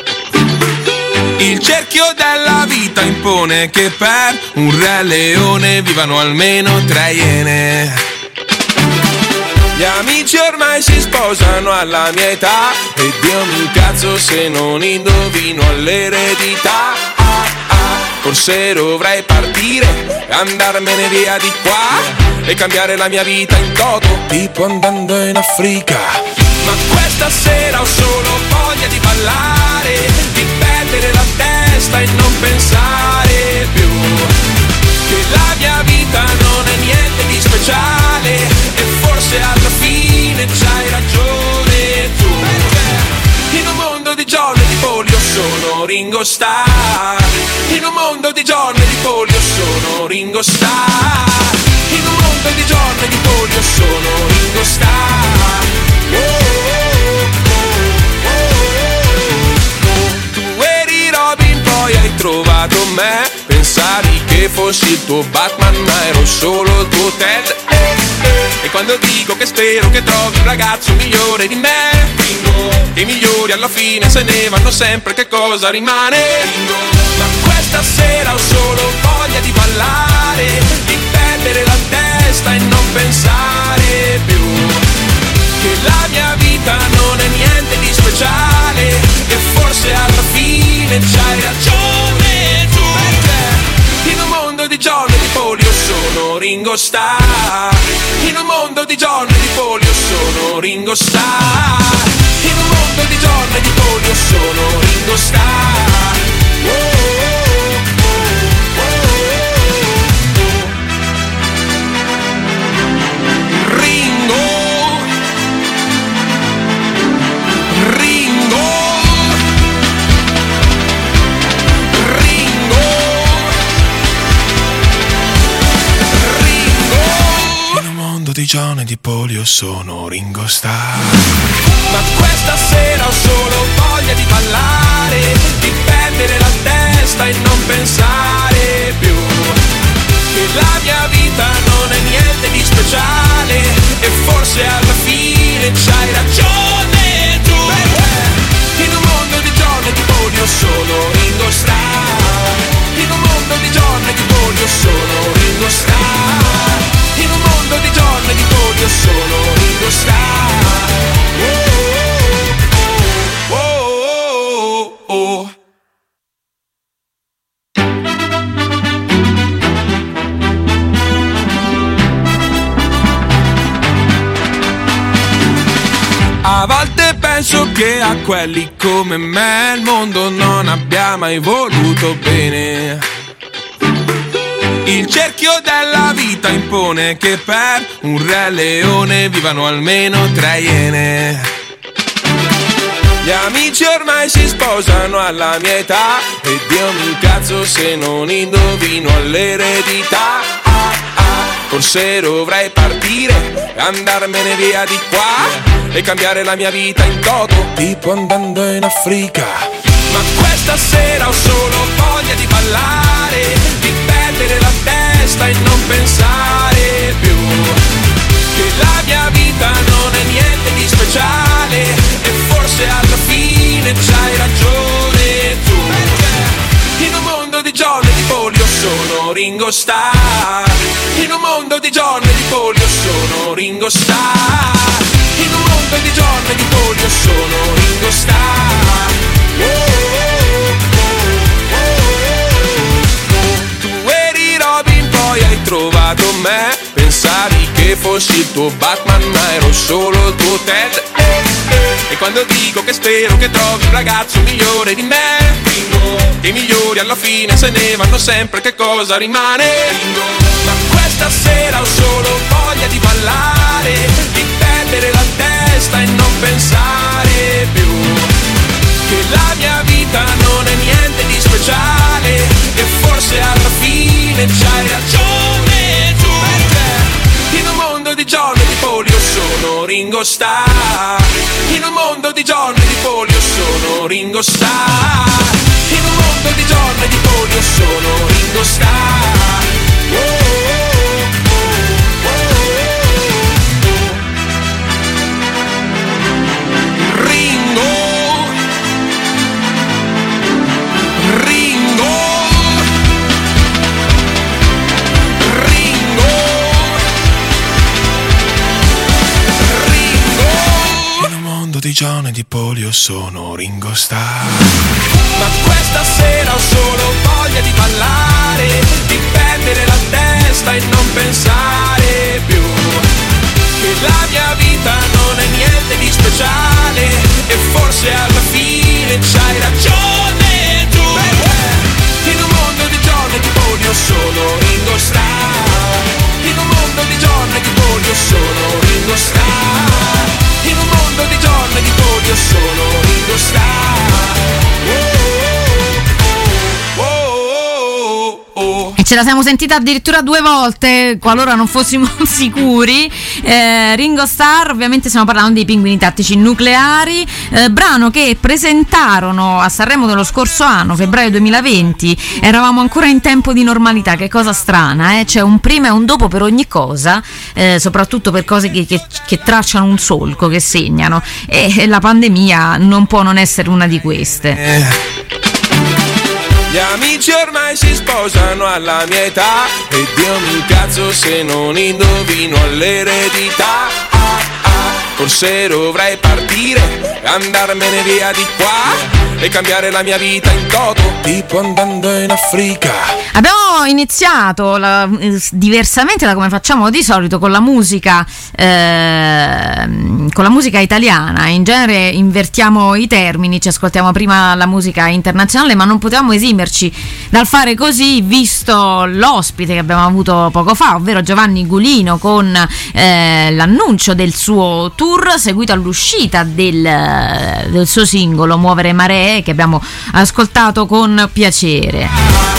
Il cerchio della vita impone che per un re leone vivano almeno tre iene. Gli amici ormai si sposano alla mia età ed io mi incazzo se non indovino all'eredità. Ah, ah, forse dovrei partire e andarmene via di qua e cambiare la mia vita in toto, tipo andando in Africa. Ma questa sera ho solo voglia di ballare, di perdere la testa e non pensare più che la mia vita non è niente di speciale e forse alla fine c'hai ragione tu. In un mondo di John e di Paul io sono Ringo Starr. In un mondo di John e di Paul io sono Ringo Starr. In un mondo di John e di Paul io sono Ringo Starr. Oh, oh, oh, oh, oh. Tu eri Robin, poi hai trovato me. Pensavi che fossi il tuo Batman, ma ero solo il tuo Ted. Eh, eh. E quando dico che spero che trovi un ragazzo migliore di me, Ringo, che i migliori alla fine se ne vanno sempre, che cosa rimane? Ringo. Ma questa sera ho solo voglia di ballare, di perdere la testa e non pensare più che la mia vita non è niente di speciale e forse alla fine c'hai ragione tu. Perché in un mondo di John e di Paul io sono Ringo Starr. In un mondo di John e di Paul io sono Ringo Starr. In un mondo di John e di Paul io sono Ringo Starr. Oh, oh, oh, oh, oh. Ringo, Ringo, Ringo, Ringo. In un mondo di John e di Paul io sono Ringo Starr. Ma questa sera ho solo voglia di ballare, di perdere la testa e non pensare più che la mia vita non è niente di speciale e forse alla fine c'hai ragione tu. Perché in un mondo di John e di Paul io sono Ringo Starr. In un mondo di John e di Paul io sono Ringo Starr. In un mondo di John e di Paul io sono Ringo Starr. Oh, oh, oh, oh, oh. A volte penso che a quelli come me il mondo non abbia mai voluto bene. Il cerchio della vita impone che per un re leone vivano almeno tre iene. Gli amici ormai si sposano alla mia età ed io mi incazzo se non indovino all'eredità. Ah, ah, forse dovrei partire e andarmene via di qua e cambiare la mia vita in toto, tipo andando in Africa. Ma questa questa sera ho solo voglia di ballare, di perdere la testa e non pensare più che la mia vita non è niente di speciale, e forse alla fine c'hai ragione tu. In un mondo di John e di Paul io sono Ringo Starr, in un mondo di John e di Paul io sono Ringo Starr, in un mondo di John e di Paul io sono Ringo Starr. Oh, oh, oh, oh, oh. Tu eri Robin, poi hai trovato me, pensavi che fossi il tuo Batman ma ero solo il tuo Ted. E quando dico che spero che trovi un ragazzo migliore di me, i migliori alla fine se ne vanno sempre, che cosa rimane? Ma questa sera ho solo voglia di ballare, di perdere la testa e non pensare più che la mia vita non è niente di speciale, e forse alla fine c'hai ragione tu. In un mondo di John e di Paul io sono Ringo Starr, in un mondo di John e di Paul io sono Ringo Starr, in un mondo di John e di Paul io sono Ringo Starr. Oh, oh, oh, oh, oh. Ringo, Ringo, Ringo, Ringo. In un mondo di John e di Paul io sono Ringo Starr. Ma questa sera ho solo voglia di ballare, di perdere la testa e non pensare più che la mia vita non è niente di speciale, e forse alla fine c'hai ragione tu. In un mondo di John e di Paul io sono Ringo Starr, in un mondo di John e di Paul io sono Ringo Starr, in un mondo di John e di Paul io sono Ringo Starr. E ce la siamo sentita addirittura due volte, qualora non fossimo sicuri. eh, Ringo Starr, ovviamente stiamo parlando dei Pinguini Tattici Nucleari, eh, brano che presentarono a Sanremo dello scorso anno, febbraio duemilaventi. Eravamo ancora in tempo di normalità, che cosa strana, eh? C'è un prima e un dopo per ogni cosa, eh, soprattutto per cose che, che, che tracciano un solco, che segnano, e, e la pandemia non può non essere una di queste. Eh. Gli amici ormai si sposano alla mia età, e Dio mi incazzo se non indovino l'eredità. Ah, ah, forse dovrei partire, andarmene via di qua e cambiare la mia vita in toto, tipo andando in Africa. Abbiamo iniziato la, diversamente da come facciamo di solito con la musica eh, con la musica italiana. In genere invertiamo i termini, ci ascoltiamo prima la musica internazionale, ma non potevamo esimerci dal fare così, visto l'ospite che abbiamo avuto poco fa, ovvero Giovanni Gulino, con eh, l'annuncio del suo tour seguito all'uscita del, del suo singolo Muovere Maree, che abbiamo ascoltato con piacere.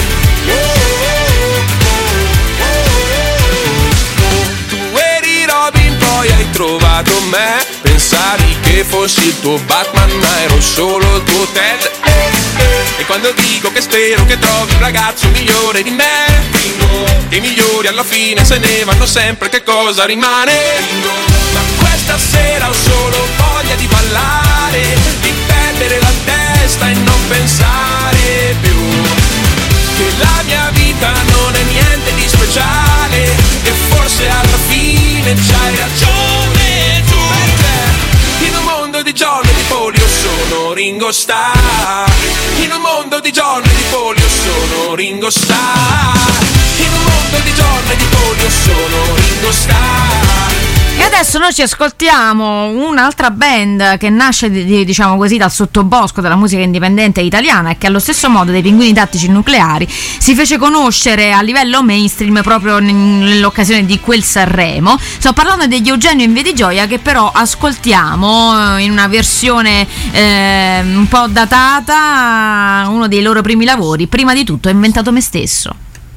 Tu eri Robin, poi hai trovato me, pensavi che fossi il tuo Batman ma ero solo il tuo Ted. E quando dico che spero che trovi un ragazzo migliore di me, i migliori alla fine se ne vanno sempre, che cosa rimane? Ma questa sera ho solo voglia di ballare, di perdere la testa e non pensare più che la mia vita non è niente di speciale, e forse alla fine c'hai ragione tu. In un mondo di John e di Paul io sono Ringo Starr, in un mondo di John e di Paul io sono Ringo Starr, in un mondo di John e di Paul io sono Ringo Starr. E adesso noi ci ascoltiamo un'altra band che nasce, diciamo così, dal sottobosco della musica indipendente italiana, e che allo stesso modo dei Pinguini Tattici Nucleari si fece conoscere a livello mainstream proprio nell'occasione di quel Sanremo. Sto parlando degli Eugenio in Via di Gioia, che però ascoltiamo in una versione eh, un po' datata, uno dei loro primi lavori, Prima di tutto ho inventato me stesso.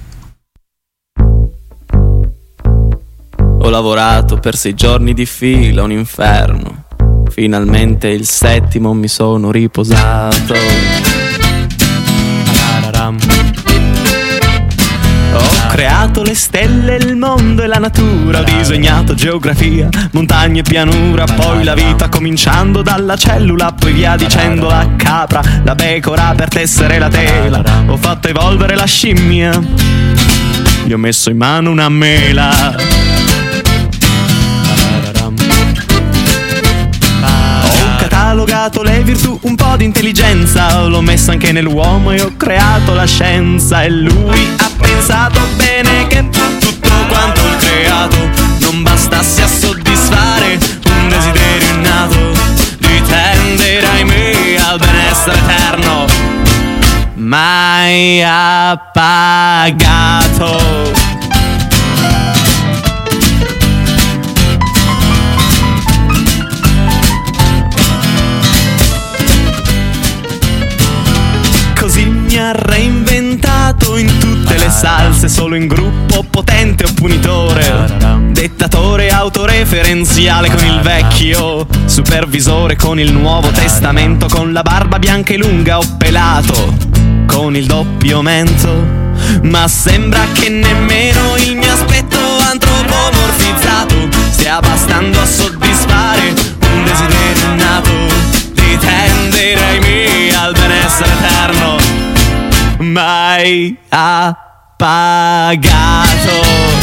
Ho lavorato per sei giorni di fila, un inferno. Finalmente il settimo mi sono riposato. Ho creato le stelle, il mondo e la natura, ho disegnato geografia, montagne e pianura, poi la vita cominciando dalla cellula, poi via dicendo la capra, la pecora per tessere la tela, ho fatto evolvere la scimmia, gli ho messo in mano una mela. Ho catalogato le virtù, un po' di intelligenza, l'ho messa anche nell'uomo e ho creato la scienza, e lui ha pensato bene che tutto quanto ho creato non bastasse a soddisfare un desiderio innato di tendere, ahimè, al benessere eterno, mai appagato. Mi ha reinventato in tutte le salse, solo in gruppo, potente o punitore, dettatore autoreferenziale con il vecchio, supervisore con il Nuovo Testamento, con la barba bianca e lunga o pelato, con il doppio mento. Ma sembra che nemmeno il mio aspetto antropomorfizzato stia bastando a soddisfare un desiderio innato di tendere, ahimè, al benessere eterno, mai appagato.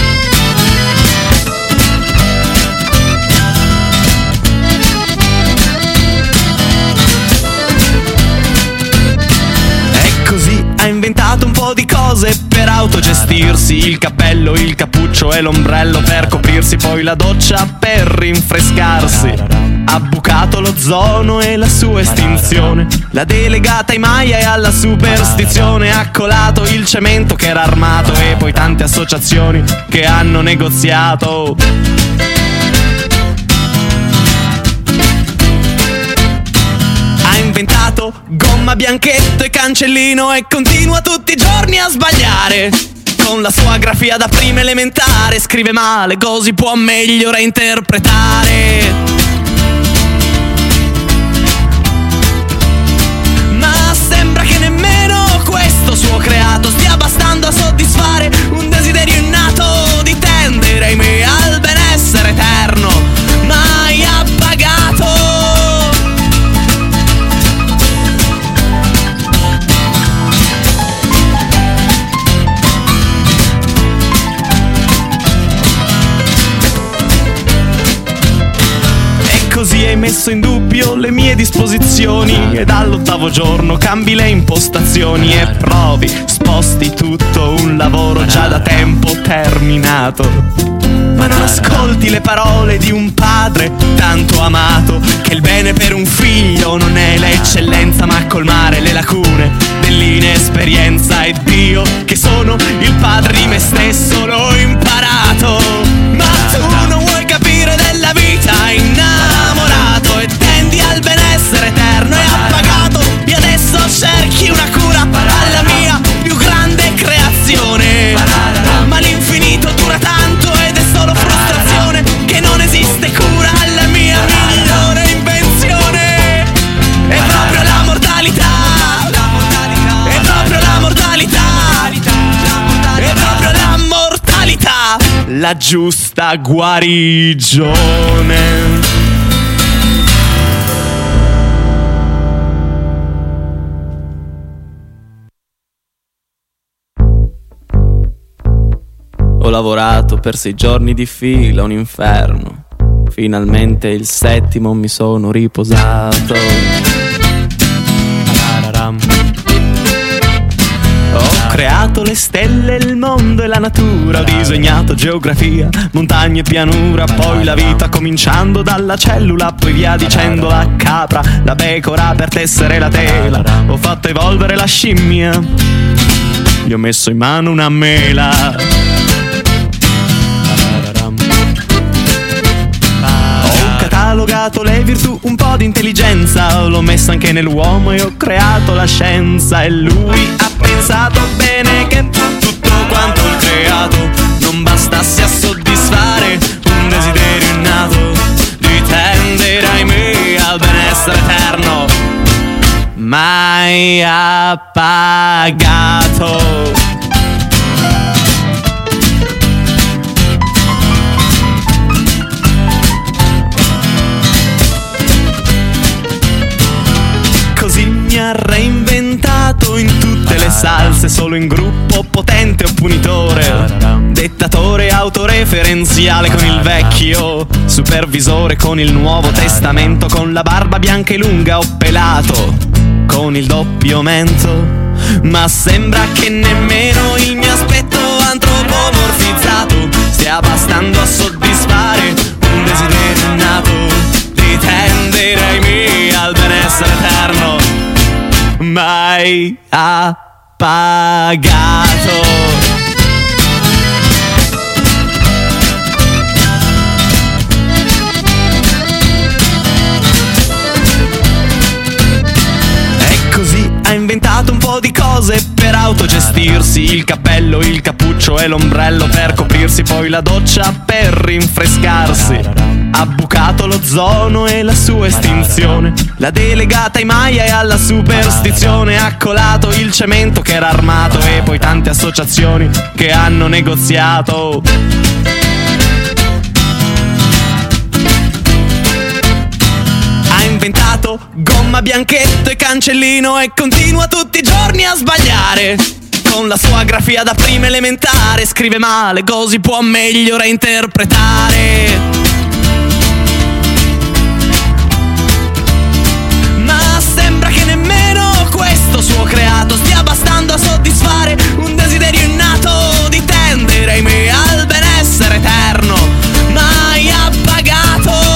Ha inventato un po' di cose per autogestirsi, il cappello, il cappuccio e l'ombrello per coprirsi, poi la doccia per rinfrescarsi. Ha bucato l'ozono e la sua estinzione, l'ha delegata ai Maya e alla superstizione, ha colato il cemento che era armato e poi tante associazioni che hanno negoziato. Ha inventato gomma, bianchetto e cancellino e continua tutti i giorni a sbagliare. Con la sua grafia da prima elementare scrive male, così può meglio reinterpretare. Ma sembra che nemmeno questo suo creato stia bastando a soddisfare un desiderio innato di tendere, ahimè, al benessere eterno, mai appagato. Così hai messo in dubbio le mie disposizioni e dall'ottavo giorno cambi le impostazioni e provi, sposti tutto un lavoro già da tempo terminato. Ma non ascolti le parole di un padre tanto amato, che il bene per un figlio non è l'eccellenza ma colmare le lacune dell'inesperienza. Ed io, che sono il padre di me stesso, l'ho imparato. Ma tu non vuoi capire della vita, innamorato, e tendi al benessere eterno e appagato, e adesso cerchi una cura alla mia più grande creazione. Ma l'infinito dura tanto ed è solo frustrazione, che non esiste cura alla mia migliore invenzione. È proprio la mortalità, è proprio la mortalità, è proprio la mortalità, la giusta guarigione. Ho lavorato per sei giorni di fila, un inferno. Finalmente il settimo mi sono riposato. Ho creato le stelle, il mondo e la natura, ho disegnato geografia, montagne e pianura, poi la vita cominciando dalla cellula, poi via dicendo la capra, la pecora per tessere la tela, ho fatto evolvere la scimmia, gli ho messo in mano una mela. Catalogato le virtù, un po' di intelligenza, l'ho messa anche nell'uomo e ho creato la scienza, e lui ha pensato bene che tutto quanto ho creato non bastasse a soddisfare un desiderio innato di tendere, ahimè, al benessere eterno, mai a appagato. Così mi ha reinventato in tutte le salse, solo in gruppo, potente o punitore, dettatore autoreferenziale con il vecchio, supervisore con il Nuovo Testamento, con la barba bianca e lunga o pelato, con il doppio mento. Ma sembra che nemmeno il mio aspetto antropomorfizzato stia bastando a soddisfare un desiderio innato di tendere ai miei al benessere eterno, mai appagato. Ha inventato un po' di cose per autogestirsi, il cappello, il cappuccio e l'ombrello per coprirsi, poi la doccia per rinfrescarsi. Ha bucato l'ozono e la sua estinzione, l'ha delegata ai Maya e alla superstizione, ha colato il cemento che era armato e poi tante associazioni che hanno negoziato. Ha inventato gomma, bianchetto e cancellino e continua tutti i giorni a sbagliare. Con la sua grafia da prima elementare scrive male, così può meglio reinterpretare. Ma sembra che nemmeno questo suo creato stia bastando a soddisfare un desiderio innato di tendere ai miei al benessere eterno, mai appagato.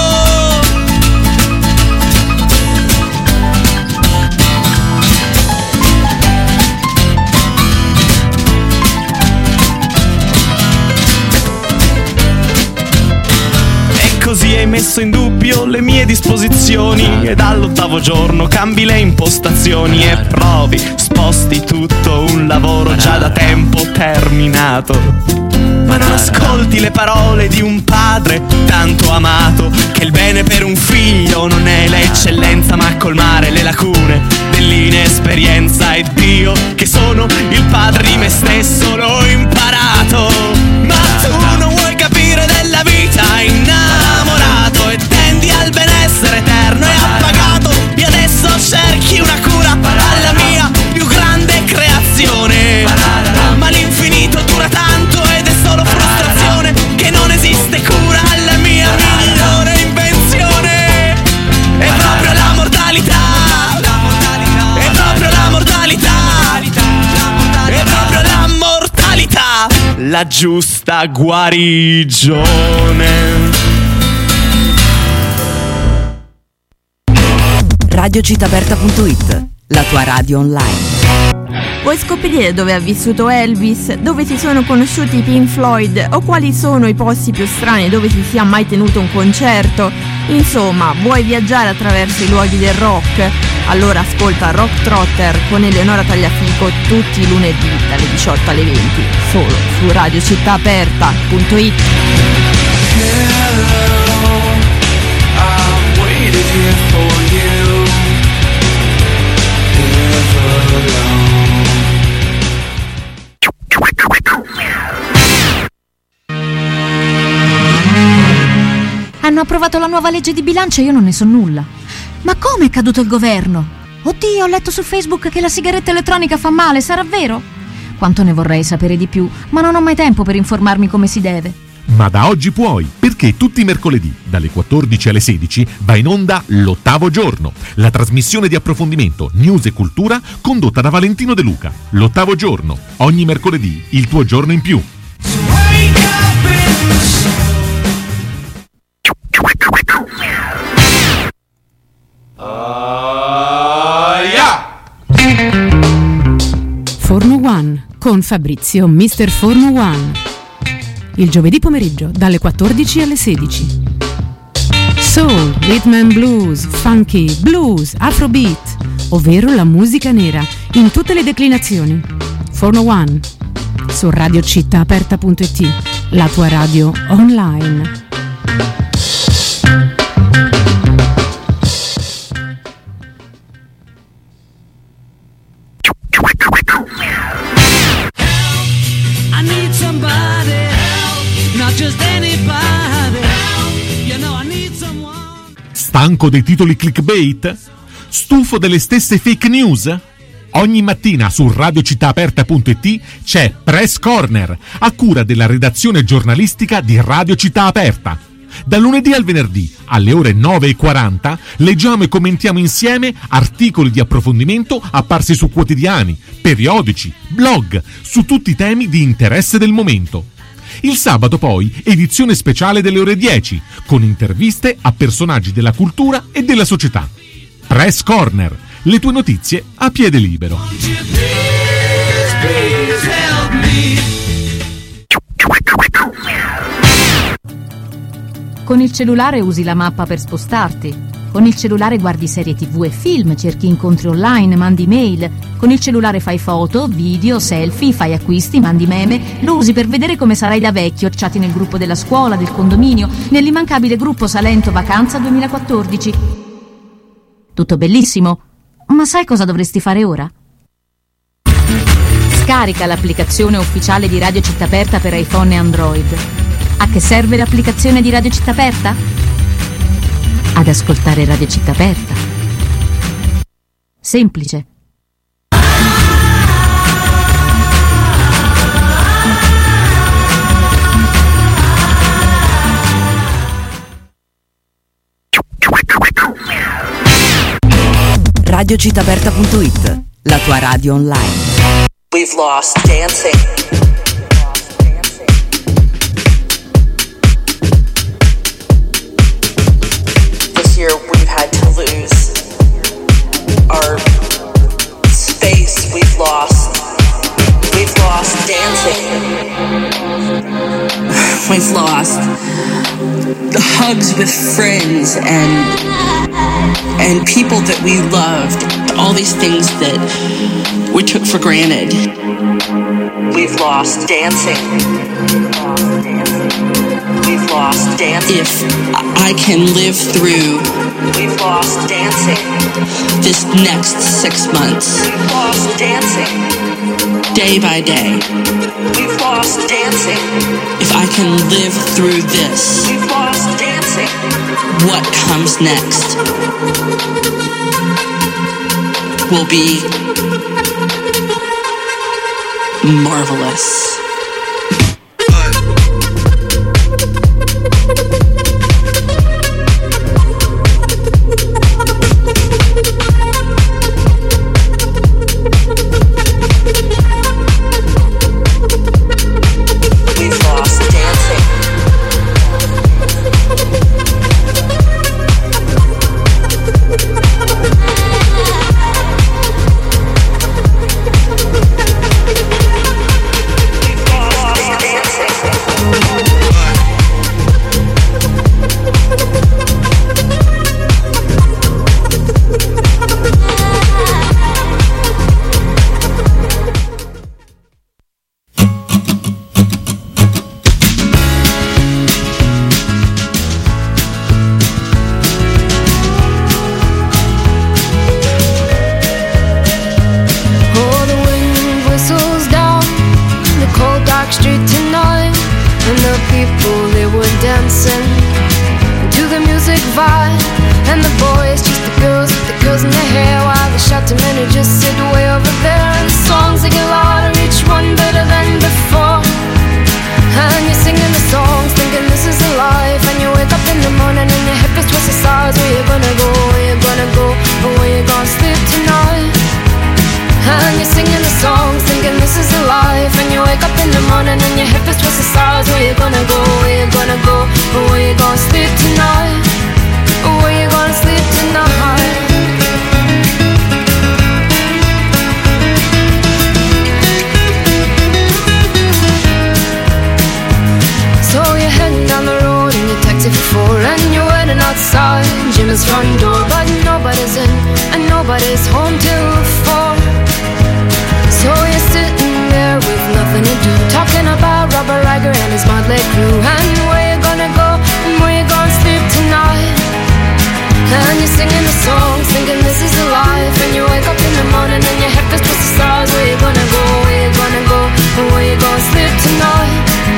Così hai messo in dubbio le mie disposizioni ed all'ottavo giorno cambi le impostazioni e provi, sposti tutto un lavoro già da tempo terminato. Ma non ascolti le parole di un padre tanto amato, che il bene per un figlio non è l'eccellenza ma colmare le lacune dell'inesperienza. Ed io, che sono il padre di me stesso, l'ho imparato. Ma tu non vuoi capire della vita, innamorato, e tendi al benessere eterno e appagato, e adesso cerchi una cura alla mia più grande creazione. Ma l'infinito dura tanto ed è solo frustrazione, che non esiste cura alla mia migliore invenzione. È proprio la mortalità, è proprio la mortalità, è proprio la mortalità, la giusta guarigione. radio città aperta punto it, la tua radio online. Vuoi scoprire dove ha vissuto Elvis, dove si sono conosciuti i Pink Floyd o quali sono i posti più strani dove si sia mai tenuto un concerto? Insomma, vuoi viaggiare attraverso i luoghi del rock? Allora ascolta Rock Trotter con Eleonora Tagliafico tutti i lunedì dalle diciotto alle venti, solo su radio città aperta punto it. Hanno approvato la nuova legge di bilancio e io non ne so nulla. Ma come è caduto il governo? Oddio, ho letto su Facebook che la sigaretta elettronica fa male, sarà vero? Quanto ne vorrei sapere di più, ma non ho mai tempo per informarmi come si deve. Ma da oggi puoi, perché tutti i mercoledì, dalle quattordici alle sedici, va in onda L'Ottavo Giorno, la trasmissione di approfondimento, news e cultura condotta da Valentino De Luca. L'Ottavo Giorno, ogni mercoledì, il tuo giorno in più. Forno One con Fabrizio mister Forno One. Il giovedì pomeriggio dalle quattordici alle sedici. Soul, rhythm and blues, funky, blues, afrobeat, ovvero la musica nera in tutte le declinazioni. Forno One su radio città aperta punto it, la tua radio online. somebody help, not just anybody help. You know I need someone. Stanco dei titoli clickbait? Stufo delle stesse fake news? Ogni mattina su radio città aperta punto it c'è Press Corner, a cura della redazione giornalistica di Radio Città Aperta. Dal lunedì al venerdì, alle ore nove e quaranta, leggiamo e commentiamo insieme articoli di approfondimento apparsi su quotidiani, periodici, blog, su tutti i temi di interesse del momento. Il sabato poi, edizione speciale delle ore dieci, con interviste a personaggi della cultura e della società. Press Corner, le tue notizie a piede libero. Con il cellulare usi la mappa per spostarti. Con il cellulare guardi serie tv e film, cerchi incontri online, mandi mail. Con il cellulare fai foto, video, selfie, fai acquisti, mandi meme. Lo usi per vedere come sarai da vecchio, chatti nel gruppo della scuola, del condominio, nell'immancabile gruppo Salento Vacanza duemilaquattordici. Tutto bellissimo, ma sai cosa dovresti fare ora? Scarica l'applicazione ufficiale di Radio Città Aperta per iPhone e Android. A che serve l'applicazione di Radio Città Aperta? Ad ascoltare Radio Città Aperta. Semplice. radio città aperta punto it, la tua radio online. We've lost dancing. This year we've had to lose our space. We've lost. We've lost dancing. We've lost the hugs with friends and and people that we loved. All these things that we took for granted. We've lost dancing. We've lost dancing. If I can live through, we've lost dancing. This next six months, we've lost dancing. Day by day, we've lost dancing. If I can live through this, we've lost dancing. What comes next will be marvelous. Where you gonna sleep tonight?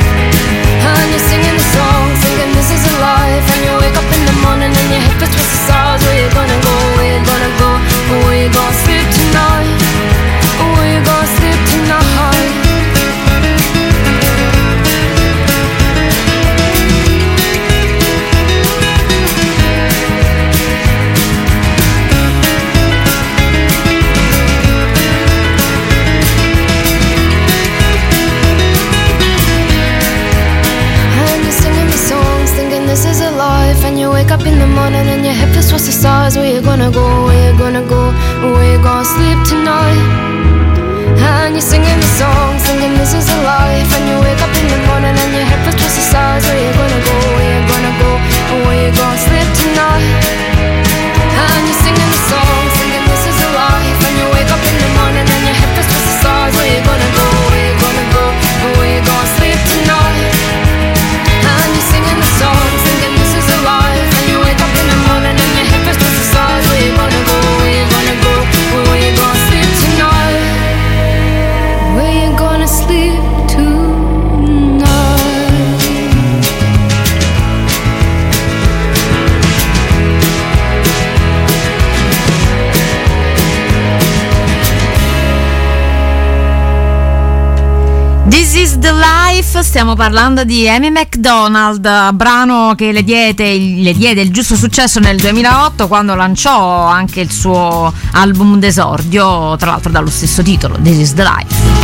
stars. Where you gonna go, where you gonna go, where you gonna sleep tonight? And you're singing the song, singing this is a life. And you wake up in the morning and your head feels towards the stars. Where you gonna go, where you gonna go, and where you gonna sleep tonight? And you're singing the song, singing this is a life. And you wake up in the morning and your head feels towards the stars. Where you gonna go, where you gonna go, and where you gonna sleep tonight? And you're singing the song, singing this is a life. And you wake up in the morning and your head feels towards the stars. Where you gonna go, where you gonna go, and where you gonna sleep tonight? Where you gonna sleep tonight? This is the life, stiamo parlando di Amy Macdonald, brano che le diede, le diede il giusto successo nel duemilaotto quando lanciò anche il suo album d'esordio, tra l'altro dallo stesso titolo, This is the life.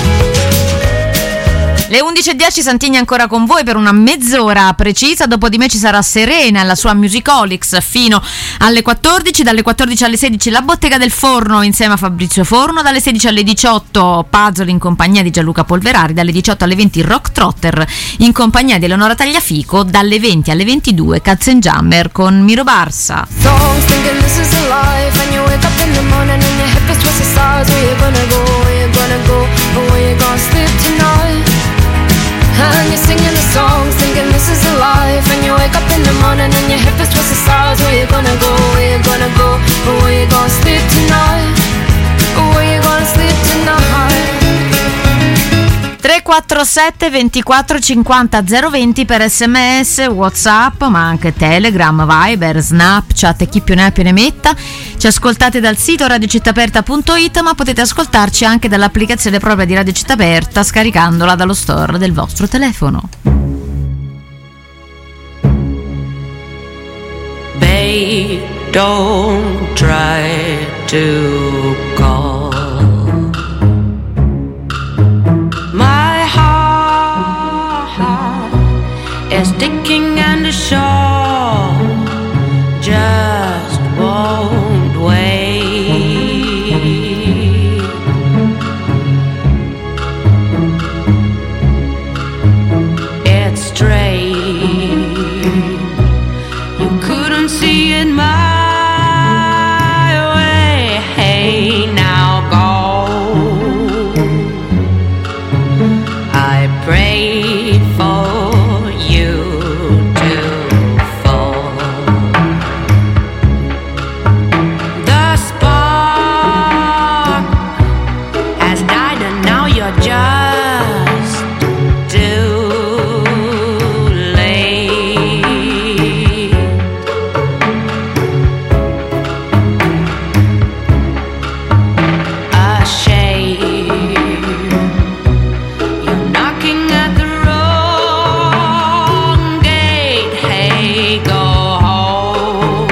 Le undici e dieci, Santigni ancora con voi per una mezz'ora precisa, dopo di me ci sarà Serena e la sua Musicolics fino alle quattordici, dalle quattordici alle sedici La Bottega del Forno insieme a Fabrizio Forno, dalle sedici alle diciotto Puzzle in compagnia di Gianluca Polverari, dalle diciotto alle venti Rock Trotter in compagnia di Eleonora Tagliafico, dalle venti alle ventidue Katzenjammer con Miro Barsa. Songs thinking this is a life. And you wake up in the morning and your head feels towards the stars. Where you gonna go, where you gonna go, and where you gonna sleep tonight? And you're singing the song, thinking this is a life. And you wake up in the morning and your head feels towards the stars. Where you gonna go, where you gonna go, and where you gonna sleep tonight? Where you gonna sleep tonight? tre quattro sette ventiquattro cinquanta zero venti per sms, WhatsApp, ma anche Telegram, Viber, Snapchat e chi più ne ha più ne metta. Ci ascoltate dal sito radio città aperta punto it, ma potete ascoltarci anche dall'applicazione propria di Radio Città Aperta scaricandola dallo store del vostro telefono. Babe, don't try to call. My heart is ticking and the shore just won't wait. It's straight. You couldn't see it my way. Hey, now go. I pray for you to fall. The spark has died and now you're just too late. A shame. You're knocking at the wrong gate. Hey, go home.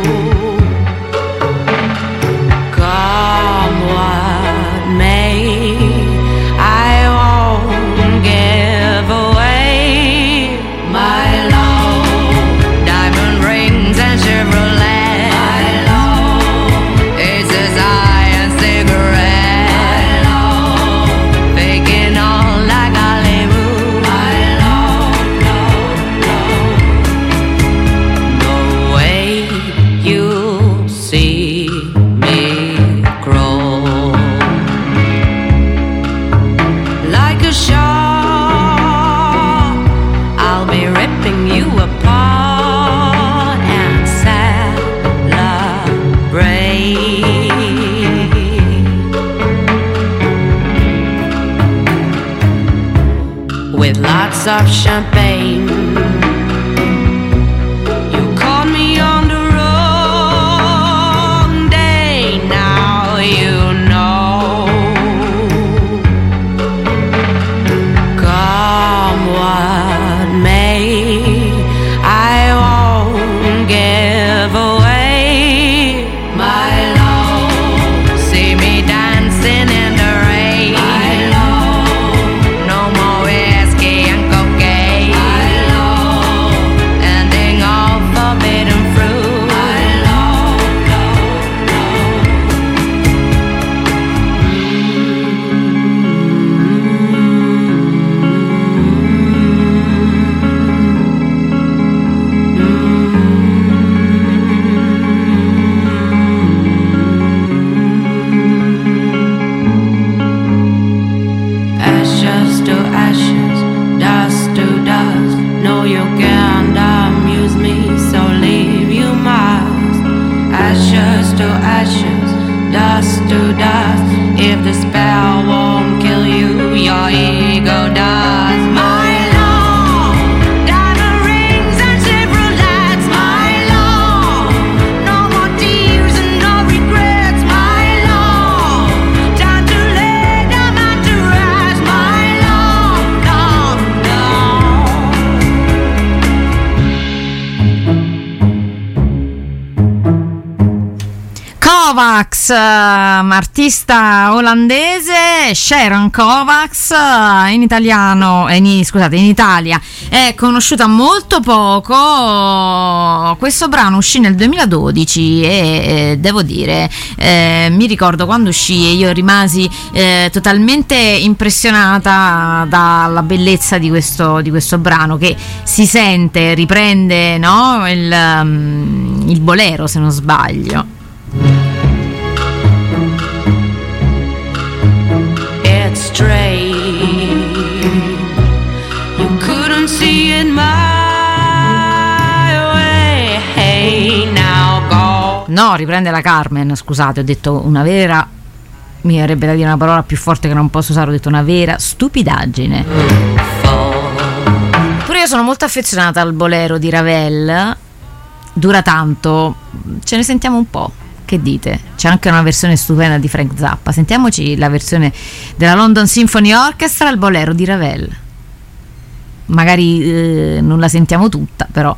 Come what may, I won't give away my love. Diamond rings and Chevrolet. My love. Aces high and cigarette. My love. Faking all like Hollywood. My love, love, love. No way you'll see me grow. Like a shark, I'll be ripping you apart and celebrate with lots of champagne. You caught me on the wrong day. Now you know. Come what may, I won't give away my love. See me dancing in the rain. My love. No more whiskey and cocaine. My love. to dust. If the spell won't kill you, your ego does. My love, diamond rings and Chevrolets. My love, no more tears and no regrets. My love, time to lay down and to rest. My love, love, Kovacs, artista olandese, Sharon Kovacs, in italiano, eh, in, scusate, in Italia è conosciuta molto poco. Questo brano uscì nel duemiladodici e eh, devo dire, eh, mi ricordo quando uscì e io rimasi eh, totalmente impressionata dalla bellezza di questo, di questo brano, che si sente, riprende, no, il, um, il bolero, se non sbaglio. it's straight. You couldn't see it my way. Hey, now go. No, riprende la Carmen, scusate, ho detto una vera, mi verrebbe da dire una parola più forte che non posso usare, ho detto una vera stupidaggine. Pure io sono molto affezionata al bolero di Ravel, dura tanto, ce ne sentiamo un po'. Che dite? C'è anche una versione stupenda di Frank Zappa. Sentiamoci la versione della London Symphony Orchestra, il bolero di Ravel. Magari eh, non la sentiamo tutta, però.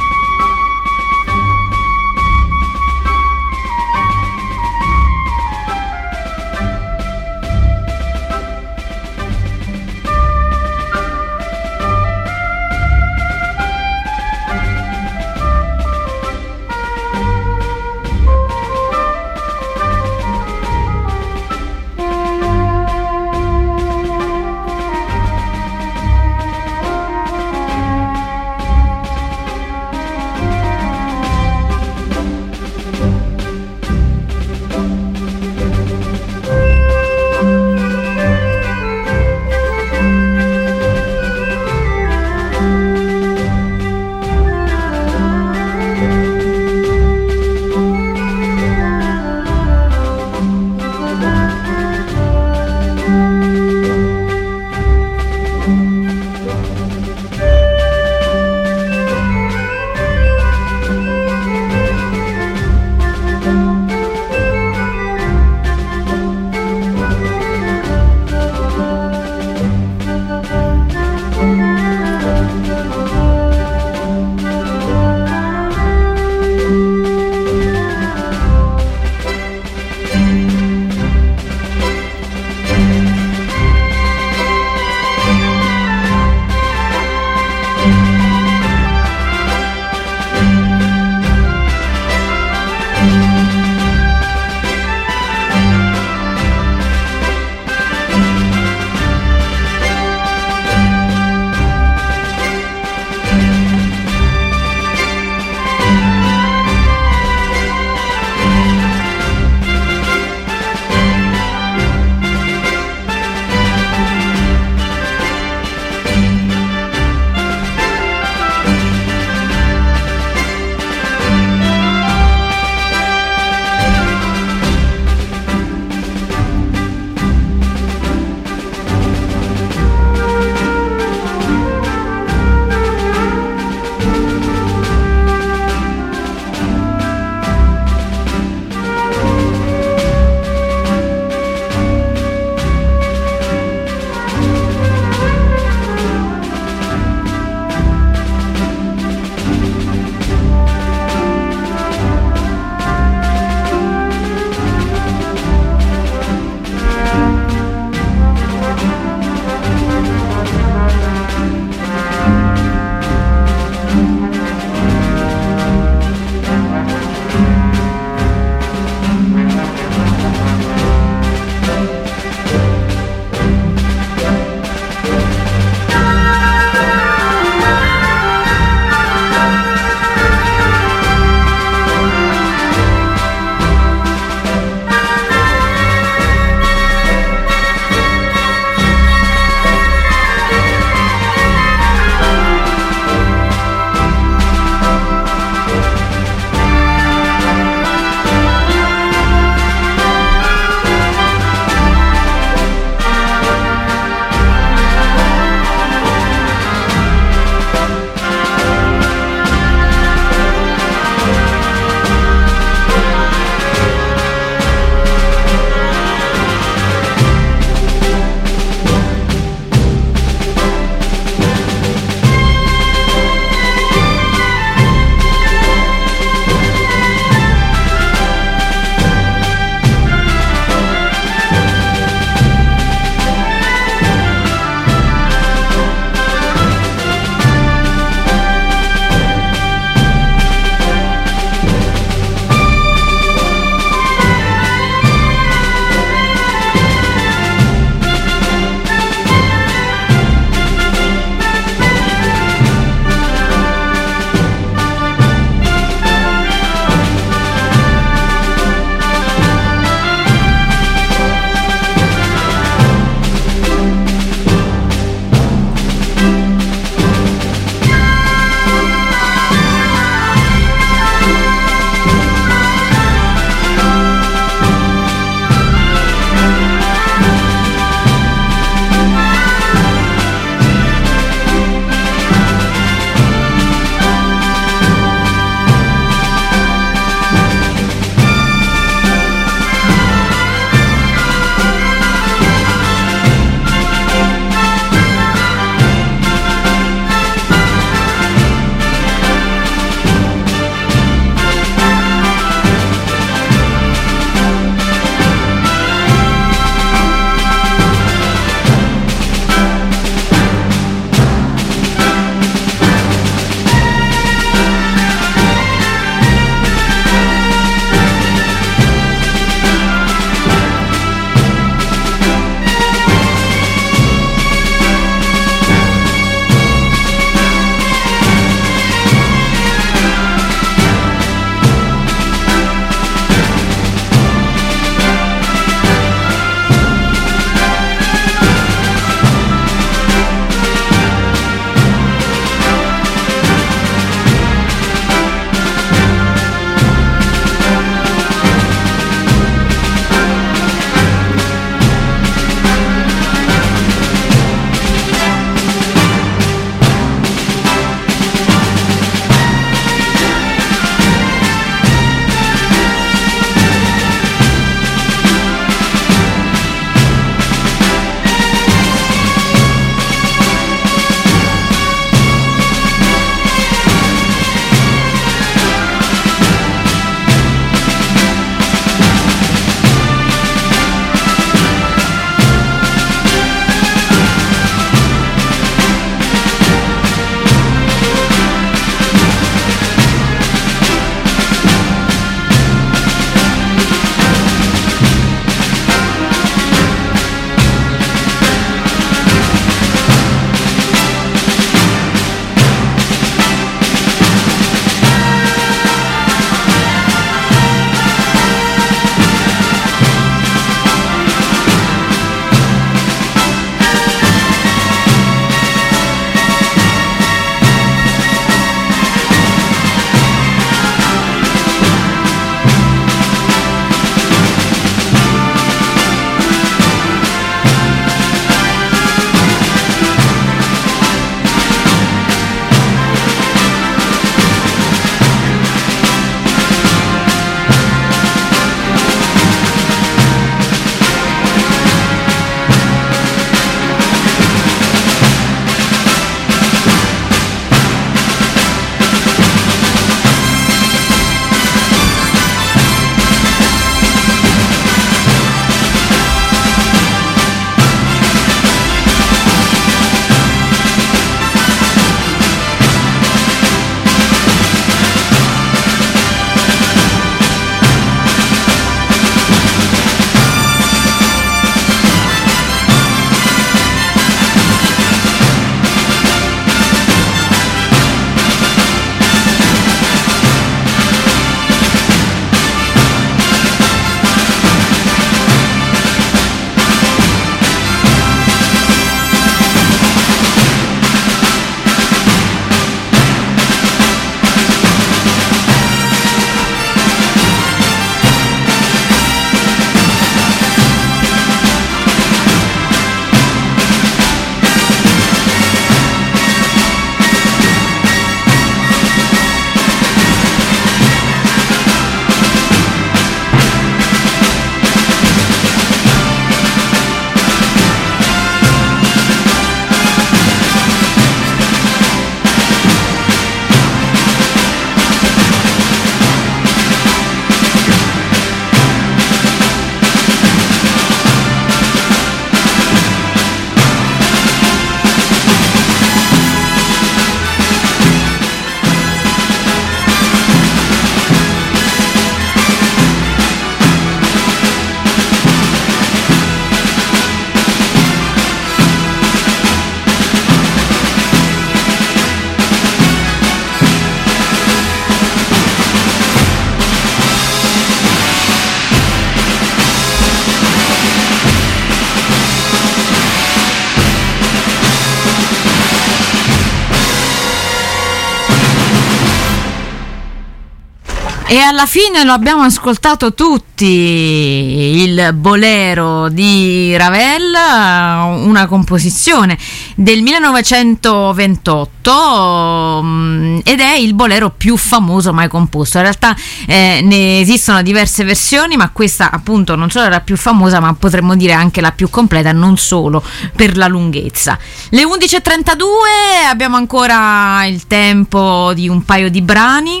E alla fine lo abbiamo ascoltato tutti, il Bolero di Ravel, una composizione del millenovecentoventotto ed è il bolero più famoso mai composto. In realtà eh, ne esistono diverse versioni, ma questa appunto non solo era la più famosa, ma potremmo dire anche la più completa, non solo per la lunghezza. Le undici e trentadue, abbiamo ancora il tempo di un paio di brani.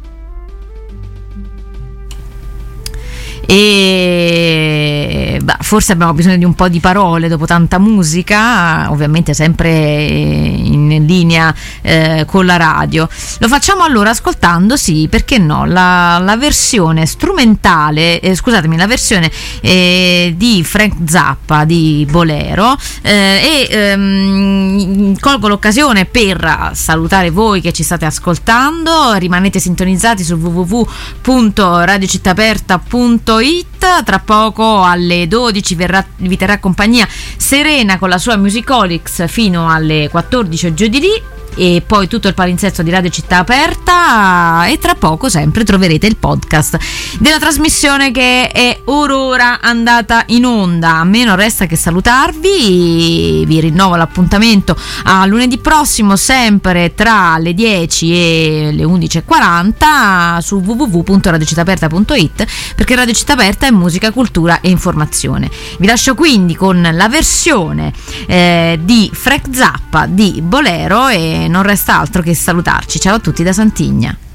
E beh, forse abbiamo bisogno di un po' di parole dopo tanta musica, ovviamente sempre in linea eh, con la radio. Lo facciamo allora ascoltando, sì, perché no, la, la versione strumentale, eh, scusatemi, la versione eh, di Frank Zappa di Bolero, eh, e ehm, colgo l'occasione per salutare voi che ci state ascoltando. Rimanete sintonizzati su w w w punto radio città aperta punto it. Tra poco alle dodici verrà, vi terrà compagnia Serena con la sua Musicolics fino alle quattordici giovedì, e poi tutto il palinsesto di Radio Città Aperta, e tra poco sempre troverete il podcast della trasmissione che è orora andata in onda. A me non resta che salutarvi, vi rinnovo l'appuntamento a lunedì prossimo sempre tra le dieci e le undici e quaranta su w w w punto radio città aperta punto it, perché Radio Città Aperta è musica, cultura e informazione. Vi lascio quindi con la versione eh, di Frank Zappa di Bolero e non resta altro che salutarci. Ciao a tutti da Santigna.